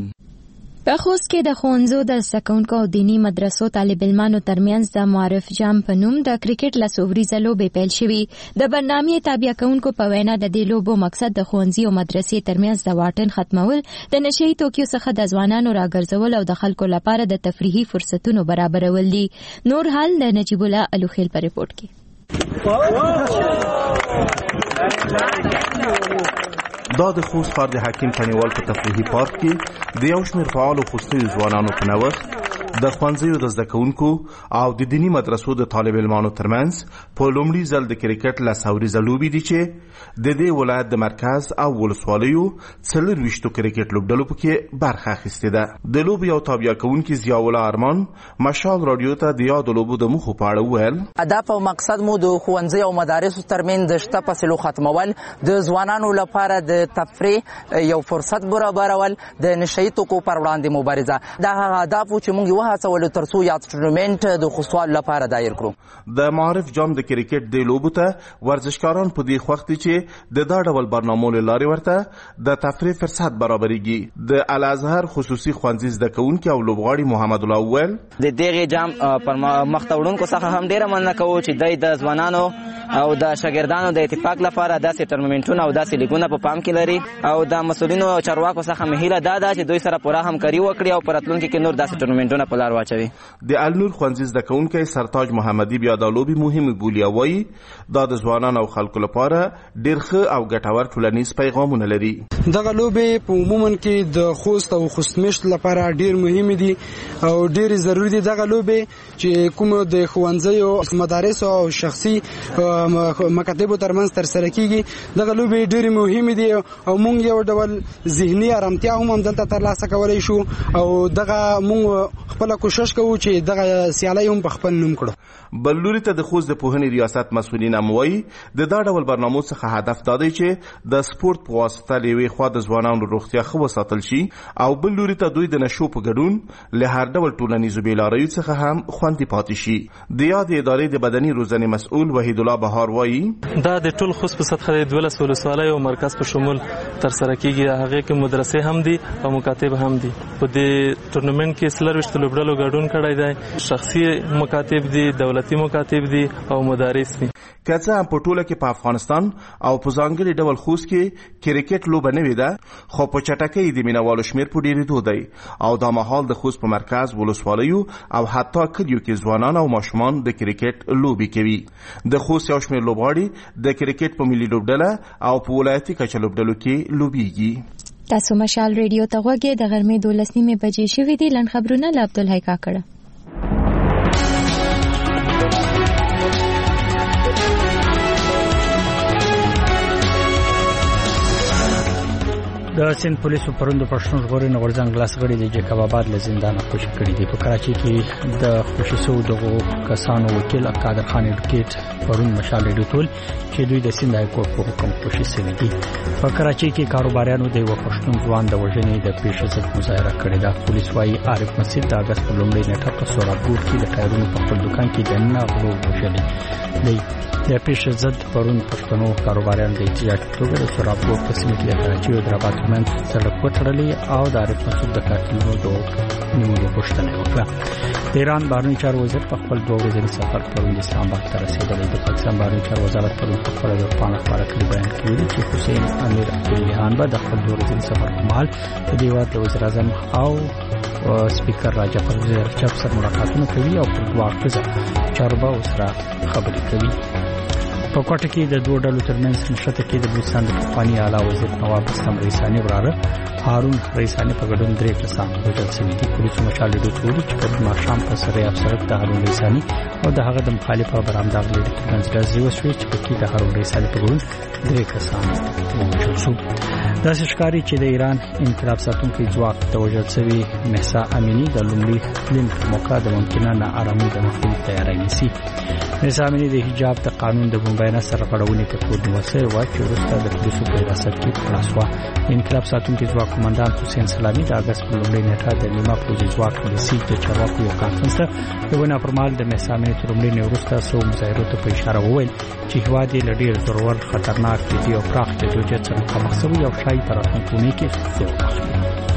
په خوست کې د ښوونځو د زدهکوونکو او دیني مدرسو طالب علمانو ترمنځ د معرف جام په نوم د کرکټ لس اووریزه لوبې پیل شوې. د برنامې تابع کوونکو په وینا د دې لوبو مقصد د ښوونځي او مدرسې ترمنځ د واټن ختمول، د نشهیي توکیو څخه د ځوانانو راګرځول او د خلکو لپاره د تفریحي فرصتونو برابرول دي. نور حال د نجیب الله الوخیل په ریپورت کې. دا د خوست ښار د حکیم تڼیوال په تفریحي پارک کې د یو شمېر فعالو خوستیو ځوانانو په نوښت د ښوونځیو د زده کوونکو او د دیني مدرسو د طالب علمانو ترمنځ په لومړي ځل د کرکټ لس اوریزه لوبې دي چې د دې ولایت د مرکز او ولسوالیو څلرویشتو کرکټ لوبډلو پکې برخه اخیستې ده. د لوبې یو تابع کوونکي ضیاءالله ارمان مشال راډیو ته د یادو لوبو د موخو په اړه وویل. هدف او مقصد مو د ښوونځي او مدارسو ترمنځ د شته فاصلو ختمول، د ځوانانو لپاره د تفریح یو فرصت برابرول، د نشهیي توکو پر وړاندې مبارزه. دا هغه اهداف چې موږ وهڅولو تر څو یاد ټورنمنټ د خوستوالو لپاره دایر کړو. د معرف جام د کرکټ د لوبو ته ورزشکاران په دې وخت چې د دا ډول برنامو له لارې ورته د تفریح فرصت برابرېږي. د الازهر خصوصي ښوونځي زده کوونکي او لوبغاړي محمد الله وویل د دغه جام پر مخته وړونکو څخه هم ډیره مننه کوو چې دوی د ځوانانو او د شاګردانو د اتفاق لپاره داسې ټورنمنټونه او داسې لیګونه په پام کې لري او د مسؤلینو او چارواکو څخه مې هیله دا ده چې دوی سره پوره همکاري وکړي او په راتلونکي کې نور داسې ټورنمنټونه په لار واچوي. د النور ښوونځي زده کوونکی سرتاج محمدي بیا دا لوبې مهمې بولي او وایي دا د ځوانانو او خلکو لپاره ډېر ښه او ګټور ټولنیز پیغامونه لري. دغه لوبې په عموما کې د خوست او خوستمشت لپاره ډېر مهمې دي او ډېر ضروري دي. دغه لوبې چې کوم د ښوونځیو مدارسو او شخصي مکاتبو ترمنځ ترسره کیږي، دغه لوبې ډېرې مهمې دي او موږ یو ډول ذهني ارامتیا هم همدلته ترلاسه کولی شو او دغه موږ خپله کوشش کوو چې دغه سیالۍ هم په خپل نوم کړو. بل لوري ته د خوست د پوهنې ریاست مسؤلین هم وایي د دا ډول برنامو څخه هدف دا دی چې د سپورت په واسطه له یوې خوا د ځوانانو روغتیا ښه وساتل شي او بل لوري ته دوی د نشو په ګډون له هر ډول ټولنیزو بېلاریو څخه هم خوندي پاتې شي. د یادې ادارې د بدني روزنې مسؤل وحید الله بهار وایي دا د ټول خوست په سطحه د دولس ولسوالۍ او مرکز په شمول ترسره کیږي. هغه کې مدرسې هم دي او مکاتب هم دي. په دې تورنمنت کې څلورویشت لوبډلو ګډون کړی دی. شخصي مکاتب دي، دولتي مکاتب دي او مدارس دي. که څه هم په ټوله کې په افغانستان او په ځانګړي ډول خوست کې کرکټ لوبه نوې ده، خو په چټکۍ د مینوالو شمېر په ډېرېدو دی او دا مهال د خوست په مرکز، ولسوالیو او حتی کلیو کې ځوانان او ماشومان د کرکټ لوبې کوي. د خوست یو شمېر لوبغاړي د کرکټ په ملي لوبډله او په ولایتي کچه لوبډلو کې لوبېږي. تاسو مشال ریډیو ته غوږی د غرمې دولس نیمې بجې شوې دي. لنډ خبرونه له عبدالحی کاکړه. د سند پولیسو پروند پښتون ژغورنې غورځنګ لاسغړي د جیکب آباد له زندانه خوشي کړي دي. په کراچۍ کې د خوشي شو دغو کسانو وکیل قادر خان اډوکیټ پروند مشال ریډیو ټول چې دوی د سند های کورټ په حکم خوشي شوي دي. په کراچۍ کې کاروباریانو د یو پښتون ځوان د وژنې د پیښې ضد مظاهره کړې ده. پولیس وايي عارف مسجد د اگست په لومړۍ نیټه په سورابور کې د ټایرونو په خپل دکان کې د نغلو وژلې دی. د پیښې ضد پرون پښتنو کاروباریانو د احتجاج په توګه د سورابور په سیمه کې د کراچۍ او دراباد ترمنځ سړک وتړلې او د عارف مسجد د قاتلینو د نیولو غوښتنه وکړه. د ایران بهرنی چارو وزیر په خپل دوه ورځني سفر پرون د اسلام آباد ته رسېدلی. د پاکستان بهرنی چارو وزارت پرون په خپله ویبپاڼه خپاره کړي بیان کې ویلي چې حسین امیر عبداللهیان به د خپل دوه ورځني سفر په مهال د دې هېواد د وزیر اعظم او سپیکر راجا پرویز چاپ سره ملاقاتونه کوي او پر دوه اړخیزه چارو به ورسره خبرې کوي. په کوټه کې د دوه ډلو ترمنځ نښته کې د بلوچستان د پخواني اعلی وزیر نواب اسلام ریساني وراره هارون ریساني په ګډون درې کسان وژل شوي دي. پولیسو مشال ډېر ویلي چې پرون ماښام په سریاب سړک د هارون ریساني او د هغه د مخالفه برامداغ لیډر ترمنځ ډزې وشوې چې پکې د هارون ریساني په ګډون درې کسان ووژل شو. داسې ښکاري چې د ایران انقلاب ساتونکي ځواک د وژل شوي مهسا امیني د لومړي تلین په موقع د ممکنه ناارامۍ د مخنیوي تیاری نیسي. مهسا امیني د حجاب د قانون د مبینه سره غړونې په تور نیول شوې وه چې وروسته د پولیسو په حراست کې خلاص شوه. د انقلاب ساتونکي ځواک قمندان حسین سلامي د اګست په لومړۍ نیټه د نیمه پوځي ځواک د سیج د چارواکو یو کانفرنس ته د وینا پر مهال د مهسا امیني تر لومړۍ نه وروسته څو مظاهرو ته په اشاره وویل چې هېواد یې له ډېر زورور، خطرناک، جدي او پراخ جدوجهد سره مخامخ شوی او ښایي په راتلونکو اونیو کې زور واخلي.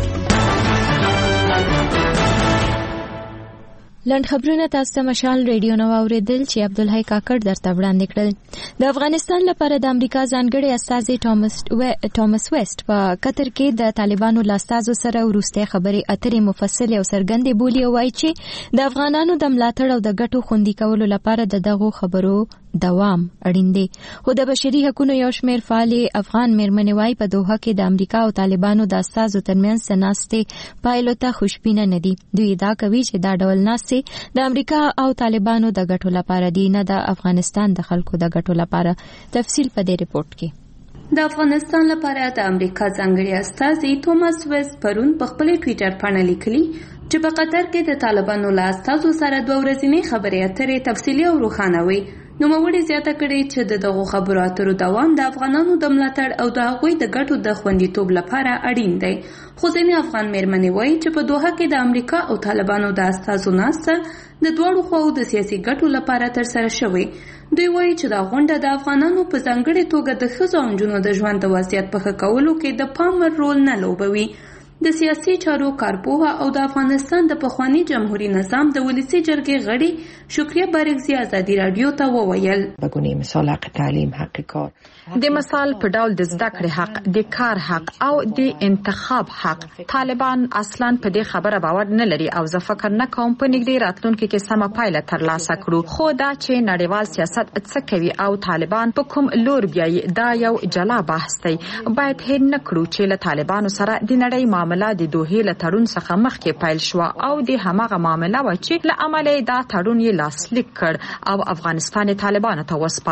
لنډ خبرونه تاسو ته مشال ریډیو نو اوریدل چې عبدالحی کاکړ درته وړاندې کړل. د افغانستان لپاره د امریکا ځانګړي استازي ټامس و... ټامس ویسټ په قطر کې د طالبانو له استازو سره وروستۍ خبرې اترې مفصلې او څرګندې بولي او وایي چې د افغانانو د ملاتړ او د ګټو خوندي کولو لپاره د دغو خبرو دوام اړین دی. خو د بشري حقوقو یو شمېر فعالې افغان مېرمنې وایي په دوحه کې د امریکا او طالبانو د استازو ترمنځ څه ناستې پایلو ته خوشبینه نه دي. دوی ادعا کوي چې دا ډول ناستې د امریکا او طالبانو د ګټو لپاره دي، نه د افغانستان د خلکو د ګټو لپاره. تفصیل په دې ریپورت کې. د افغانستان لپاره د امریکا ځانګړي استازي توماس ویسټ پرون په خپل ټویټر باندې لیکلي چې په قطر کې د طالبانو له استازو سره دوه ورځنۍ خبرې اترې تفصیلي او روښانه وي. نوموړي زیاته کړې چې د دغو خبرو اترو دوام د افغانانو د ملاتړ او د هغوی د ګټو د خوندیتوب لپاره اړین دی. خو ځینې افغان مېرمنې وایي چې په دوحه کې د امریکا او طالبانو د استازو ناسته د دواړو خواو د سیاسي ګټو لپاره ترسره شوې. دوی وایي چې دا غونډه د افغانانو په ځانګړې توګه د ښځو او نجونو د ژوند د وضعیت په ښه کولو کې د پام وړ رول نه لوبوي. د سیاسي چارو کارپوه او د افغانستان د پخواني جمهوریت نظام د ولسی جرګې غړي شکریه بارکزي ازادي رادیو ته وویل بګونی مثال حق تعلیم، حق کار، د مثال په ډول د زده کړې حق، د کار حق او د انتخاب حق. طالبان اصلا په دې خبره باور نه لري او زه فکر نه کوم په نږدې راتلونکي کې سمه پایله ترلاسه کړو. خو دا چې نړیوال سیاست څه کوي او طالبان په کوم لور بیایي دا یو جلا بحث دی. باید هېر نه کړو چې له طالبانو سره د نړۍ معامله د دوحې له تړون څخه مخکې پیل شوه او د هماغه معامله و چې له امله دا تړون یې لاسلیک کړ او افغانستان طالبانو ته وسپاره.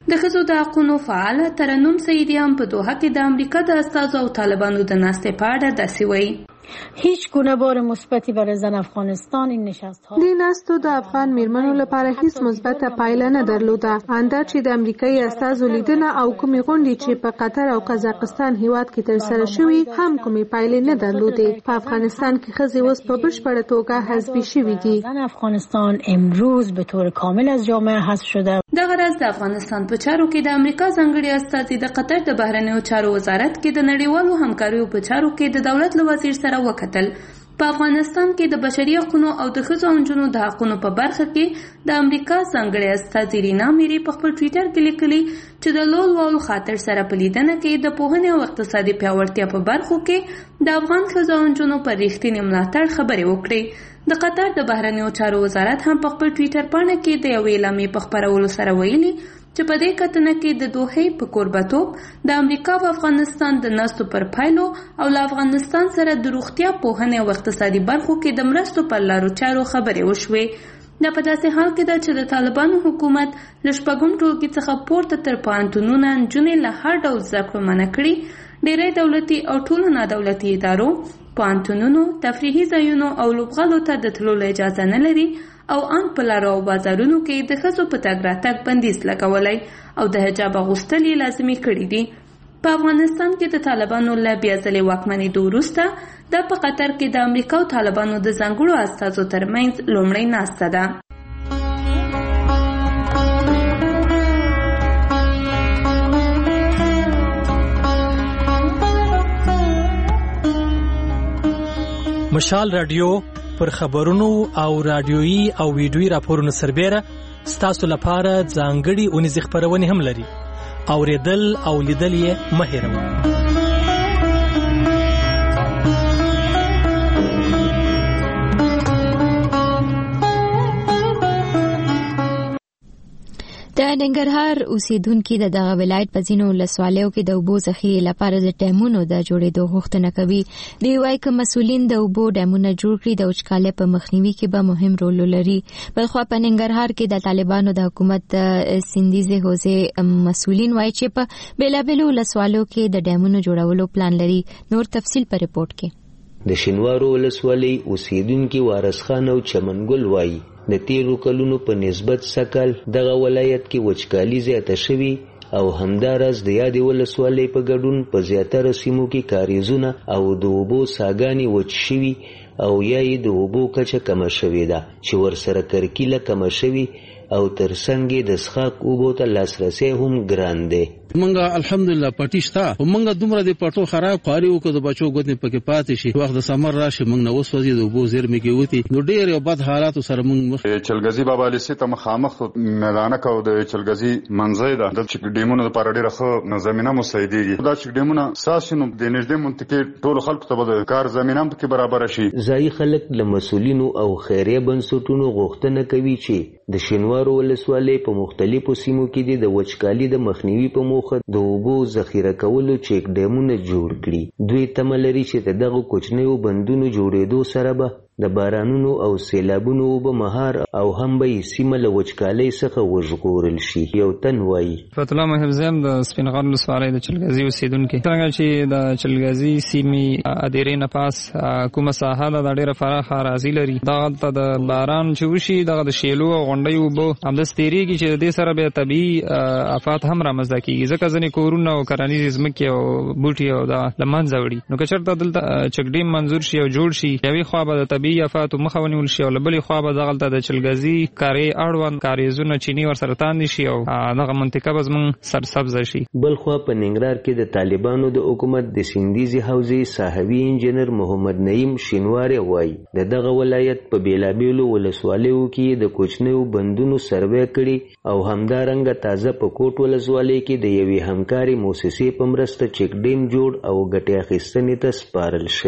د ښځو د حقونو فعاله ترنم سعیدي هم په دوحه کې د امریکا د استازو او طالبانو د ناستې په اړه داسې وایي: هیچ گونه بار مثبتی برای زن افغانستان این نشست ها دې ناستو د افغان میرمنو لپاره هیڅ مثبته پایله نه درلوده. انده چې د امریکایي استازو لیدنه او کومې غونډې چې په قطر او قزاقستان هیواد کې ترسره شوې هم کومې پایلې نه درلودې. په افغانستان کې ښځې اوس په بشپړه توګه حذفي شوې دي. زن افغانستان امروز به طور کامل از جامعه حذف شده. دغه راز د افغانستان په چارو کې د امریکا ځانګړي استازي د قطر د بهرنیو چارو وزارت کې د نړیوالو همکاریو په چارو کې د دولت له وزیر سره وکتل. په افغانستان کې د بشري حقوقو او د ښځو او نجونو د حقوقو په برخه کې د امریکا ځانګړي استازي رینا میری په خپل ټویټر کې لیکلي چې د لول وال خاطر سره په لیدنه کې د پوهنې او اقتصادي پیاوړتیا په برخو کې د افغان ښځو او نجونو پر رښتینې ملاتړ خبرې وکړي. د قطر د بهرنیو چارو وزارت هم په خپل ټویټر پاڼه کې د یوې اعلامیې په خپرولو سره ویلي چې په دې کتنه کې د دوحې په کوربتوب د امریکا په افغانستان د ناستو پر پایلو او له افغانستان سره د روغتیا پوهنې او اقتصادي برخو کې د مرستو پر لارو چارو خبرې وشوې. دا په داسې حال کې ده چې د طالبانو حکومت له شپږم ټولګي څخه پورته تر پوهنتونونه نجونې له هر ډول زده کړو منع کړي. ډېری دولتي او ټولو نادولتي ادارو پوهنتونونو، تفریحي ځایونو او لوبغالو ته د تللو اجازه نه لري او ان په لارو او بازارونو کې د ښځو په تګ راتګ بندیز لګولی او د حجاب اغوستل یې لازمي کړي دي. په افغانستان کې د طالبانو له بیا ځلې واکمنېدو وروسته دا په قطر کې د امریکا او طالبانو د ځانګړو استازو ترمنځ لومړۍ ناسته ده. مشال رادیو پر خبرونو او رادیويي او ویډیويي راپورونو سربېره ستاسو لپاره ځانګړي اونیزې خپرونې هم لري. اوریدل او لیدل یې مه هېروئ. د ننګرهار اوسیدونکو د دغه ولایت په ځینو ولسوالیو کې د اوبو ذخیرې لپاره د ډیمونو د جوړېدو غوښتنه کوي. دوی وایي که مسؤلین د اوبو ډیمونه جوړ کړي د وچکالۍ په مخنیوي کې به مهم رول ولري. بلخوا په ننګرهار کې د طالبانو د حکومت د سیندیزې حوزې مسؤلین وایي چې په بېلابېلو ولسوالیو کې د ډیمونو جوړولو پلان لري. نور تفصیل په ریپورت کې. د شینوارو ولسوالۍ اوسیدونکي وارث خان او چمنګل وایي د تیرو کلونو په نسبت سکل دغه ولایت کې وچکالي زیاته شوي او همداراز د یادې ولسوالۍ په ګډون په زیاتره سیمو کې کاریزونه او د اوبو څاګانې وچ شوي او یا یې د اوبو کچه کمه شوې ده چې ورسره کرکیله کمه شوي او ترڅنګ د څښاک اوبو ته لاسرسی هم ګران دی. منګه الحمدلله پټی شته او منګه دومره د پټو خراب قاری وکړو د بچو ګوتې پکې پاتې شي وخت د سمر راشي منګ نو وسوځي د اوبو زیرمې کې وتی نو ډېر یو بد حالات سره منګ چلګزي بابا لسی ته مخامخ میدان کو د چلګزي منځي ده د چک ډیمونو لپاره ډېر ښه زمينه مساعدېږي دا چک ډیمونه ساسینو د نږدې منطقې ټول خلکو ته د کار زمينه هم کې برابر شي. ځای خلک له مسؤلینو او خیریه بنسټونو غوښتنه کوي چې د شینوارو ولسوالۍ په مختلفو سیمو کې د وچکالي د مخنیوي په موخه د اوبو ذخیره کولو چیک ډیمونه جوړ کړي. دوی تمه لري چې د دغه کوچنیو بندونو جوړېدو سره به د بارانونو او سیلابونو اوبه مهار او هم به سیمه له وچکالۍ څخه وژغورل شي. یو تن وایي فتح الله محب زم د سپینغر ولسوالۍ د چلګزي اوسیدونکي څنګه چې د چلګزي سیمې اديرې نه پاس کومه ساحه د ډېره فراخه راځي لري دغه د باران چې وشي دغه د شیلو او غونډۍ اوبه همد ستېریږي چې د دې سره به طبيعي آفات هم رامنځته کیږي ځکه ځینې کورونه او کرنیز ځمکې او بوټي او د لمنځه وړي نو که چېرته دلته چک ډیم منظور شي او جوړ شي یوې خوا به د طبيعي آفاتو مخه ونیول شي او له بلې خوا به دغلته د چلګزي کاري اړوند کاریزونه چینی ورسره تاندې شي او دغه منطقه به زموږ سرسبزه شي. بل خوا په ننګرهار کې د طالبانو د حکومت د سیندیزې حوزې صاحبي انجنیر محمد نعیم شینواری وایي د دغه ولایت په بیلابیلو ولسوالیو کې د کوچنیو بندونو سروې کړي او همدارنګه تازه په کوټ ولسوالۍ کې د یوې همکاري موسسې په مرسته چک ډیم جوړ او ګټې اخیستنې ته سپارل شوی.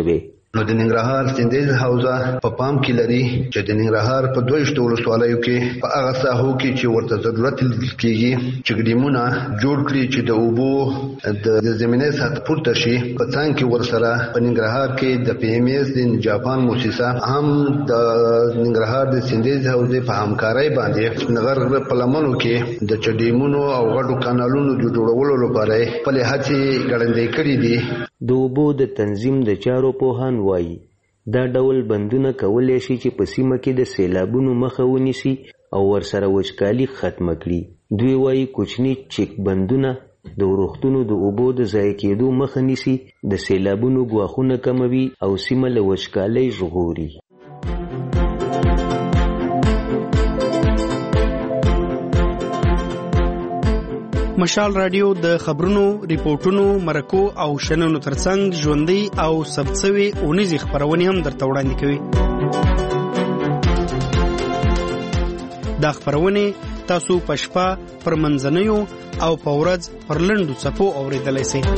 نو د ننګرهار سیندیز حوزه په پام کې لري چې د ننګرهار په دویشت ولسوالیو کې په هغه ساحو کې چې ورته ضرورت کېږي چې ګډیمونه جوړ کړي چې د اوبو د زمینه سطح پورته شي. په څنګ کې ورسره په ننګرهار کې د پی ایم ایس د جاپان موسسه هم د ننګرهار د سیندیز حوزه په همکارۍ باندې نغر په لمنو کې د چډیمونو او غټو کانالونو د جوړولو لپاره خپل هڅې ګړندې کړې دي. د اوبو د تنظیم د چارو پوهان وایي دا ډول بندونه کولی شي چې په سیمه کې د سیلابونو مخه ونیسي او ورسره وچکالي ختمه کړي. دوی وایي کوچني چیک بندونه د ورښتونو د اوبو د ضایع کېدو مخه نیسي، د سیلابونو ګواښونه کموي او سیمه له وچکالۍ ژغوري. مشال رادیو د خبرونو، ریپورتونو، مرکو او شننو ترڅنګ ژوندۍ او ثبت شوې اونیزې خپرونې هم درته وړاندې کوي. دا خپرونې تاسو په شپه، پر منځنیو او په ورځ پر لنډو څپو اورېدلی سئ.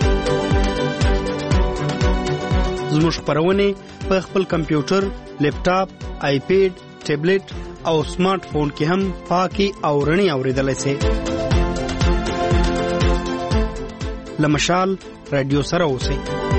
زموږ خپرونې په خپل کمپیوټر، لیپټاپ، آی پیډ، ټابلیټ او سمارټ فون کې هم پاکي او رڼې اورېدلی سئ. لمشال رادیو سره اوسئ.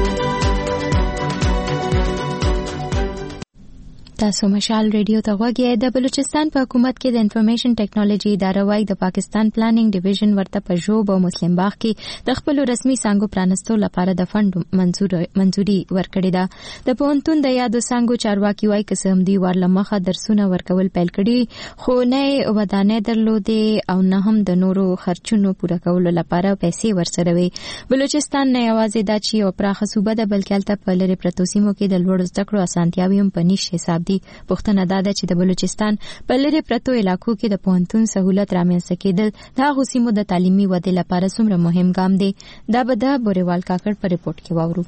تاسو مشال ریډیو ته غوږ یې. د بلوچستان په حکومت کې د انفارمیشن ټیکنالوژي اداره وايي د پاکستان پلانینګ ډیویژن ورته په ژوب او مسلم باغ کې د خپل رسمي څانګو پرانستو لپاره د فند منزوري ورکړې ده. د پوهنتون د یادو څانګو چارواکي وايي که څه هم دوی ورله مخه درسونه ورکول پیل کړي خو نه ودانۍ درلودې او نه هم د نورو خرچونو پوره کولو لپاره پیسې ورسره وي. بلوچستان نه یوازې دا چې یو پراخه صوبه ده بلکې هلته په لرې پرتو سیمو کې د لوړو زده کړو اسانتیاوې هم په نیش حساب دي. پوښتنه دا ده چې د بلوچستان په لرې پرتو علاقو کې د پوهنتون سهولت رامنځته کېدل د هغو سیمو د تعلیمي ودې لپاره څومره مهم ګام دی. دا به د بوریوال کاکړ په ریپورت کې واورو.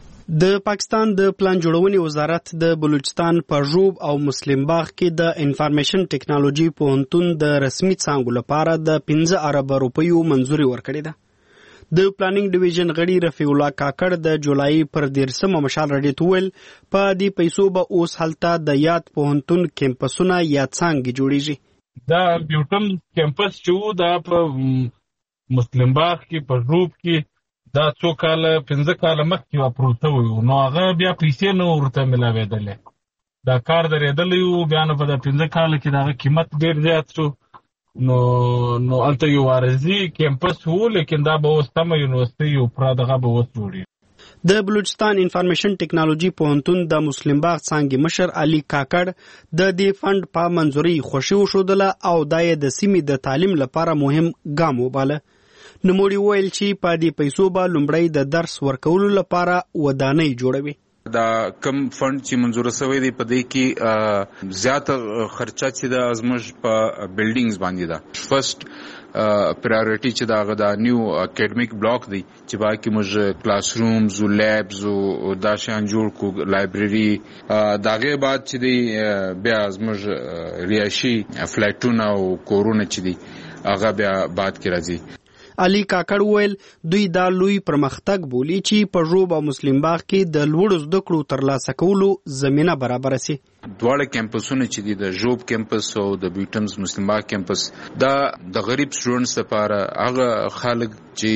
د پاکستان د پلان جوړونې وزارت د بلوچستان په ژوب او مسلم باغ کې د انفارمیشن ټیکنالوژي پوهنتون د رسمي څانګو لپاره د پنځه اربه روپیو منزوري ورکړې ده. د پلانینګ ډیویژن غړي رفیع الله کاکړ د جولای پر دیرشمه مشال رادیو ته ویل په دې پیسو به اوس هلته د یاد پوهنتون کیمپسونه یا څانګې جوړیږي. دا بیوټم کیمپس چې دا په مسلم باغ کې په ژوب کې دا څو کاله پنځه کاله مخکې اپروته وو نو هغه بیا پیسې نه ورته ملاوېدلې. دا کار درېدلی وو بیا نو په دا پنځه کاله کې دغه قیمت ډېر زیات شو نو نو الته یو عارضي کیمپس وو لیکن دا به اوس تمه یونیورسټي یو پرا دغه به اوس جوړي. د بلوچستان انفارمیشن ټیکنالوژي پوهنتون د مسلم باغ څانګې مشر علي کاکړ د دې فند په منزوري خوشي وښودله او دا یې د سیمې د تعلیم لپاره مهم ګام وباله. نوموړي وویل چې په دې پیسو به لومړی د درس ورکولو لپاره ودانۍ جوړوي. دا کم فند چې منظور شوی دی په دې کې زیات خرچه چې د ازمج په بلډینګز باندې ده. فرست پرایورټي چې دا غدا نیو اکیډمیک بلاک دی چې با کې موږ کلاس رومز او لیبز او دا شان جوړ کو لایبرری داغه بعد چې دی بیا ازمج ریاشي فلټونه او کورونه چې دی هغه بیا بعد کې راځي. علي کاکړ ویل دوی دا لوی پرمختګ بولی چې په ژوب او مسلم باغ کې د لوړو زده کړو ترلاسه کولو زمینه برابر سي. دواړه کیمپسونه چې دي د ژوب کیمپس او د بیوټمز مسلم باغ کیمپس دا د غریب سټوډنټس لپاره هغه خلک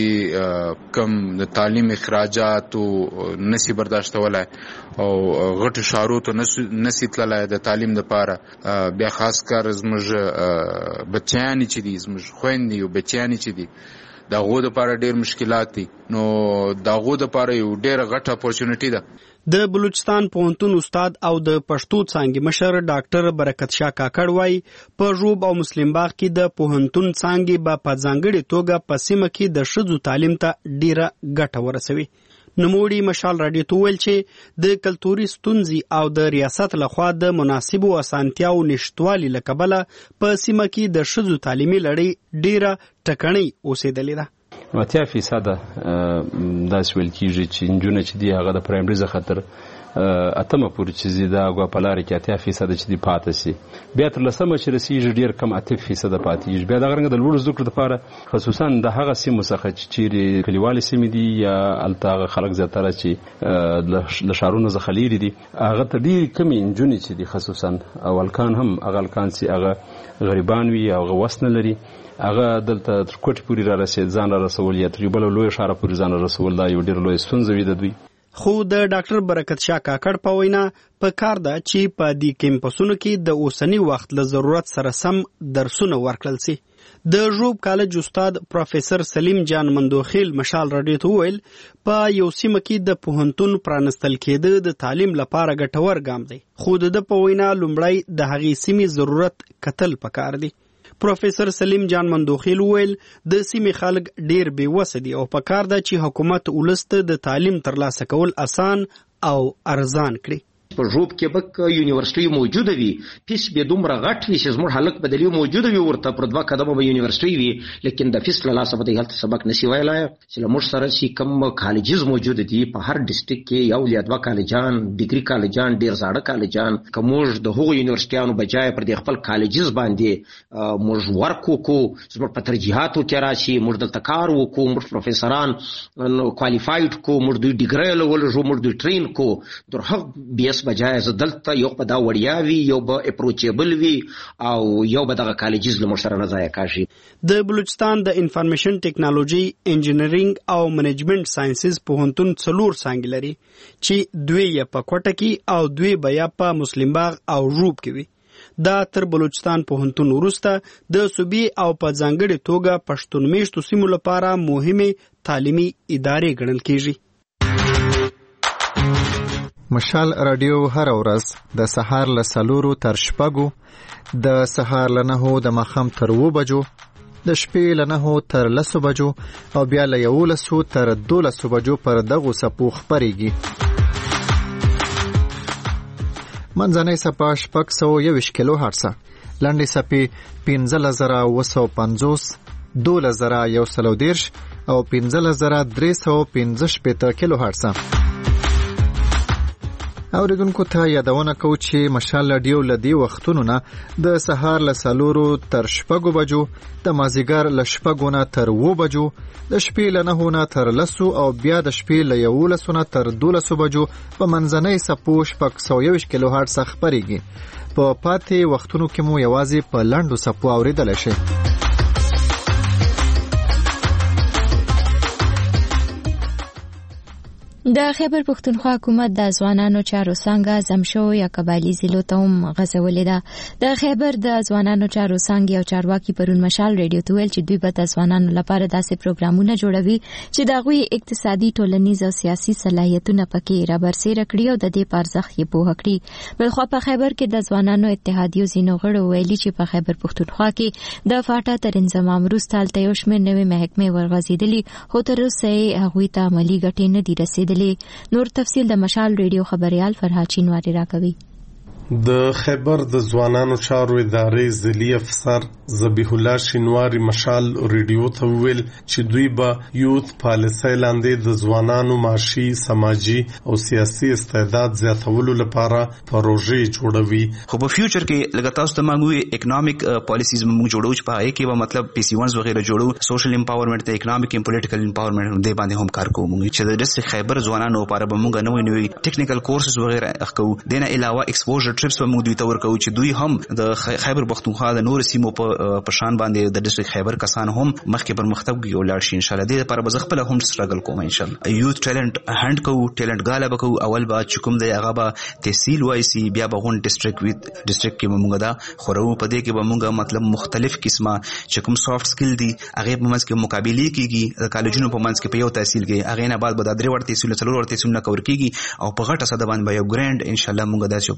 چې کم د تعلیم اخراجات او نسی برداشتولای او غټ شارو ته نسی تللای د تعلیم لپاره بیا خاص کار زموږ بچیان چې دي زموږ خويندې او بچیان چې دي دا غو د لپاره ډېر مشکلات دي نو دا غو د لپاره یو ډېر غټ اپورچونټی ده. د بلوچستان پوهنتون استاد او د پښتو څانګې مشر ډاکټر برکت شاه کاکړ وايي په ژوب او مسلم باغ کې د پوهنتون څانګې به په ځانګړې توګه په سیمه کې د ښځو تعلیم ته ډېره ګټه ورسوي. نوموړي مشال راډیو ته ویل چې د کلتوري ستونزې او د ریاست لخوا د مناسبو اسانتیاو نشټوالي له کبله په سیمه کې د ښځو تعلیمي لړۍ ډېره ټکنۍ اوسېدلې ده. اتیا فیصده داسې ویل کېږي چې نجونې چې دي هغه د پرایمري څخه تر اتمه پورې چې زیاده غوا په لار کې اتیا فیصد چې دی پاتې سي بیا تر لسمه چې رسیږي ډیر کم اتیا فیصد پاتې بیا د غرنګ د لوړ زده کړو لپاره خصوصا د هغه سیمو څخه چې چیرې کلیوالي سیمې دي یا التاغه خلک زیاتره چې له شهرونو څخه لري دي هغه ته ډیر کم انجونې چې دي خصوصا اولکان هم هغه الکان چې هغه غریبان وي او هغه وسنه لري هغه دلته تر کوټ پوری را رسید ځان را رسول یا تر بل لوی شهر پوری ځان را رسول دا یو ډیر لوی ستونزه وي د دوی خو د ډاکټر برکت شاه کاکړ په وینا په کار ده چې په دې کیمپسونو کې د اوسنی وخت له ضرورت سره سم درسونه ورکړل شي د ژوب کالج استاد پروفیسور سلیم جان مندوخیل مشال رادیو ته ویل په یو سیمه کې د پوهنتون پرانستل کېده د تعلیم لپاره ګټور ګام دی خو د په وینا لومړی د هغې سیمې ضرورت کتل پکار دی پروفیسور سلیم جان مندوخیل ویل د سیمې خلک ډیر بې وسه دي او پکار ده چې حکومت ولس ته د تعلیم ترلاسه کول اسان او ارزان کړي په ژوب کې به یونیورسيټي موجوده وي فیس به دومره غټ وي چې زموږ هلک بدلی موجوده وي ورته پر دوه قدمه به یونیورسيټي وي لیکن د فیس له لاسه به هلته سبق نشي ویلای چې موږ سره شي کم کالجز موجوده دي په هر ډیسټریکټ کې یو یا دوه کالجان ډیګري کالجان ډیر زاړه کالجان کومج د هغو یونیورسيټیانو بجای پر د خپل کالجز باندې موږ ورکو کو زموږ په ترجیحاتو کې راشي موږ دلته کار وکړو موږ پروفیسوران کوالیفاید کو موږ دوی ډیګری لول جو موږ دوی ټرین کو در هغه بیس بجای ز دلته یو په دا وړیا وی یو به اپروچیبل وی او یو به دغه کالجز له مشره نه ځای کاشي د بلوچستان د انفارمیشن ټیکنالوژي انجینرینګ او منیجمنت ساينسز پوهنتون څلور څانګې لري چې دوی یې په کوټه کې او دوی بیا په مسلم باغ او ژوب کې وي دا تر بلوچستان پوهنتون وروسته د صوبې او په ځانګړي توګه پښتون میشتو سیمو لپاره مهمه تعلیمي ادارې ګڼل کیږي مشال رادیو هر ورځ د سهار له څلورو تر شپږو د سهار له نهو د ماښام تر اوو بجو د شپې له نهو تر لسو بجو او بیا له یولسو تر دولسو بجو پر دغو څپو خپرېږي منځنۍ څپه شپږ سوه یوویشت کیلو هرڅه لنډې څپې پنځلس زره اوه سوه پنځوس دولس زره یو سل او دېرش او پنځلس زره درې سوه پنځه شپېته کیلو هرڅه اوریدونکو ته یادونه کوو چې مشال رادیو له دې وختونو نه د سهار له څلورو تر شپږو بجو د مازدیګر له شپږو نه تر اوو بجو د شپې له نهو نه تر لسو او بیا د شپې له یولسو نه تر دولسو بجو په منځنۍ څپو شپږ سوه یوویشت کیلو هرڅه خپرېږي په پاتې وختونو کې مو یوازې په لنډو څپو اوریدلی شئ د خیبر پښتونخوا حکومت د ځوانانو چارو څانګه زمشو یا قبایلی ضلعو ته هم غځولې ده د خیبر د ځوانانو چارو څانګې او چارواکي پرون مشال ریډیو ته ویل چې دوی به د ځوانانو لپاره داسې پروګرامونه جوړوي چې د هغوی اقتصادي ټولنیز او سیاسي صلاحیتونه پکې رابرسېره کړي او د دې په ارزښت یې پوهه کړي بلخوا په خیبر کې د ځوانانو اتحادیو ځینو غړو ویلي چې په خیبر پښتونخوا کې د فاټا تر انضمام وروسته هلته یو شمېر نوې محکمې ورغځېدلي خو تر اوسه یې هغوی ته عملي ګټې نه دي رسېدلې نور تفصیل د مشال ریډیو خبريال فرهاد چینواری راکوي د خیبر د ځوانانو چارو ادارې ضلعي افسر ذبیح الله شینواری مشال ریډیو ته ویل چې دوی به یوث پالیسي لاندې د ځوانانو معاشي سماجي او سیاسي استعداد زیاتولو لپاره پروژې جوړوي خو په فیوچر کې لکه تاسو ته موږ اکونومیک پالیسیز موږ جوړو چې په هغه کې به مطلب پی سی ونز وغیرہ جوړو سوشل امپاورمنت ته اکونومیک او پولیټیکل امپاورمنت دې باندې هم کار کوو موږ چې د ډیسټریکټ خیبر ځوانانو لپاره به موږ نوې نوې ټیکنیکل کورسز وغیرہ اخکو دینه علاوه ایکسپوژر ټریپس به موږ دوی ته ورکوو چې دوی هم د خیبر پښتونخوا د نور سیمو په شان باندې د ډیسټریکټ خیبر کسان هم مخکې پرمختګ کوي لاړ شي ان شاء الله دې لپاره به خپل هم سټرګل کوم ان شاء الله یوث ټیلنټ هاند کوو ټیلنټ غاله بکو اول با چکم دی هغه به تحصیل وای سي بیا به غون ډیسټریکټ ویت ډیسټریکټ کې موږ دا خورو په دې کې به موږ مطلب مختلف قسمه چکم سافټ سکل دي هغه په منځ کې مقابله کیږي د کالجونو په منځ کې په یو تحصیل کې هغه نه بعد به د درې ورته تحصیل څلور ورته تحصیل نه کور کیږي او په غټه صد باندې به یو ګرانډ ان شاء الله موږ دا یو پروګرام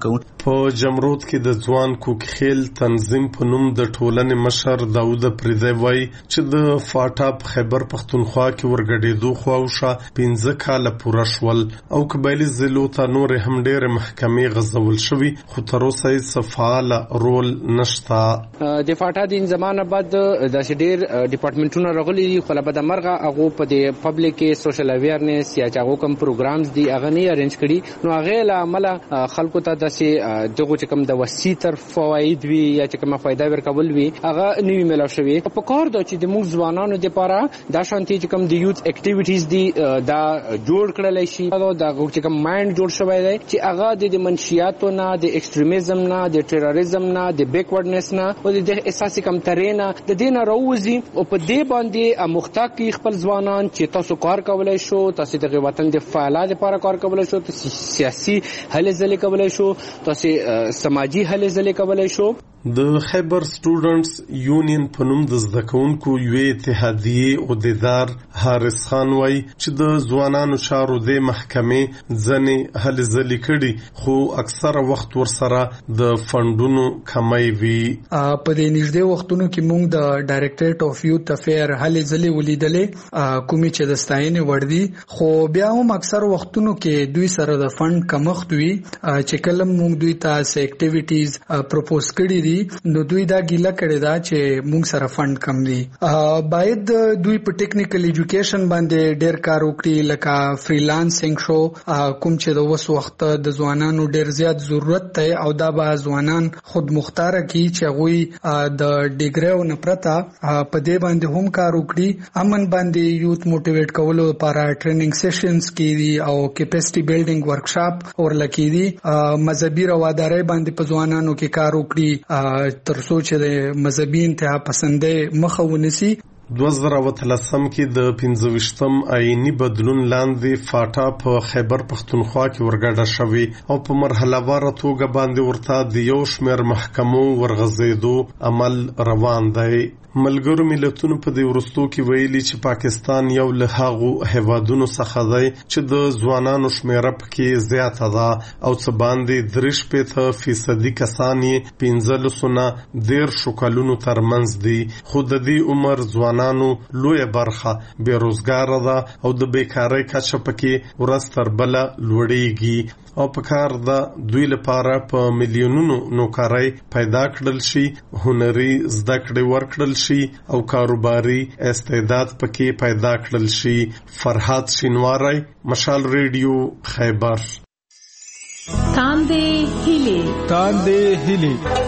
کوو. په جمرود کې د ځوان کوکخیل تنظیم په نوم د ټولنې مشر داود پریدی وایي چې د فاټا په خیبر پښتونخوا کې ورګډېدو خواوشا پنځه کاله پوره شول او قبایلي ضلعو ته نور هم ډېرې محکمې غځول شوي خو تر اوسه یې فعال رول نشته. د فاټا د انضمام بعد داسې ډېر ډپارټمنټونه راغلي دي خو له بده مرغه هغه په د پبلک کې سوشل اویرنس یا هغه کوم پروګرامز دي هغه نه ارینج کړي نو هغه له عمله خلکو ته داسې دغه چې کوم د وسیع تر فواید وی یا چې کومه فائدہ ورکول وی هغه نوی ملو شوی په کار د چې د موږ ځوانانو لپاره دا شانتي چې کوم د یوث اکټیویټیز دي دا جوړ کړل شي دا چې کوم مایند جوړ شوی دی چې هغه د منشیاتو نه د ایکستریمیزم نه د ټیرریزم نه د بیکورډنس نه او د اساسي کم ترینه د دین راوځي او په دې باندې مختاق خپل ځوانان چې تاسو کار کولای شو تاسو د وطن د فعالیت لپاره کار کولای شو تاسو سیاسي هلې ځلې کولای شو تاسو سماجی هلې ځلې کولای شو. د خیبر سټوډنټس یونین په نوم د زده کوونکو یوې اتحادیې عہدیدار حارث خان وایي چې د ځوانانو چارو د محکمې ځنې هلې ځلې کړي خو اکثره وخت ورسره د فنډونو کمی وي. په دې نږدې وختونو کې موږ د ډایرکټریټ اف یوث افیر هلې ځلې ولیدلې کومې چې د ستاینې وړ دي خو بیا هم اکثر وختونو کې دوی سره د فند کمښت وي چې کله موږ دوی ته اکټیویټیز پروپوز کړي نو دوی دا ګیله کړې ده چې موږ سره فند کم دي. باید دوی په ټیکنیکل ایجوکیشن باندې ډېر کار وکړي لکه فریلانسینګ شو کوم چې د اوس وخت د ځوانانو ډېر زیات ضرورت دی او دا به ځوانان خود مختاره کی چې هغوی د ډیګریو نه پرته په دې باندې هم کار وکړي امن باندې یوث موټیویټ کولو لپاره ټریننګ سیشنز کیدي او کیپاسټي بیلډینګ ورکشاپ ورلکې دي مذهبي روادارۍ باندې په ځوانانو کې کار وکړي تر څو چې د مذهبي انتها پسندۍ مخه ونیسي. دوه زره اتلسم کې د پنځه ویشتم آئینی بدلون لاندې فاټا په خیبر پښتونخوا کې ورګډه شوې او په مرحله واره توګه باندې ورته د یو شمېر محکمو ورغځېدو عمل روان دی. ملګرو ملتونو په دې وروستو کې ویلي چې پاکستان یو له هغو هیوادونو څخه دی چې د ځوانانو شمیره پکې زیاته ده او څه باندې درې شپېته فیصدي کسان یې پنځلسو نه دېرشو کلونو ترمنځ دي خو د دې عمر ځوانانو لویه برخه بېروزګاره ده او د بیکارۍ کچه پکې ورځ تر بله لوړیږي او په کار ده دوی لپاره په میلیونونو نوکرۍ پیدا کړل شي هنري زده کړې ورکړل شي او کاروباري استعداد پکې پیدا کړل شي. فرحات شینواری مشال ریډیو خیبر. تاندې هیلې تاندې هیلې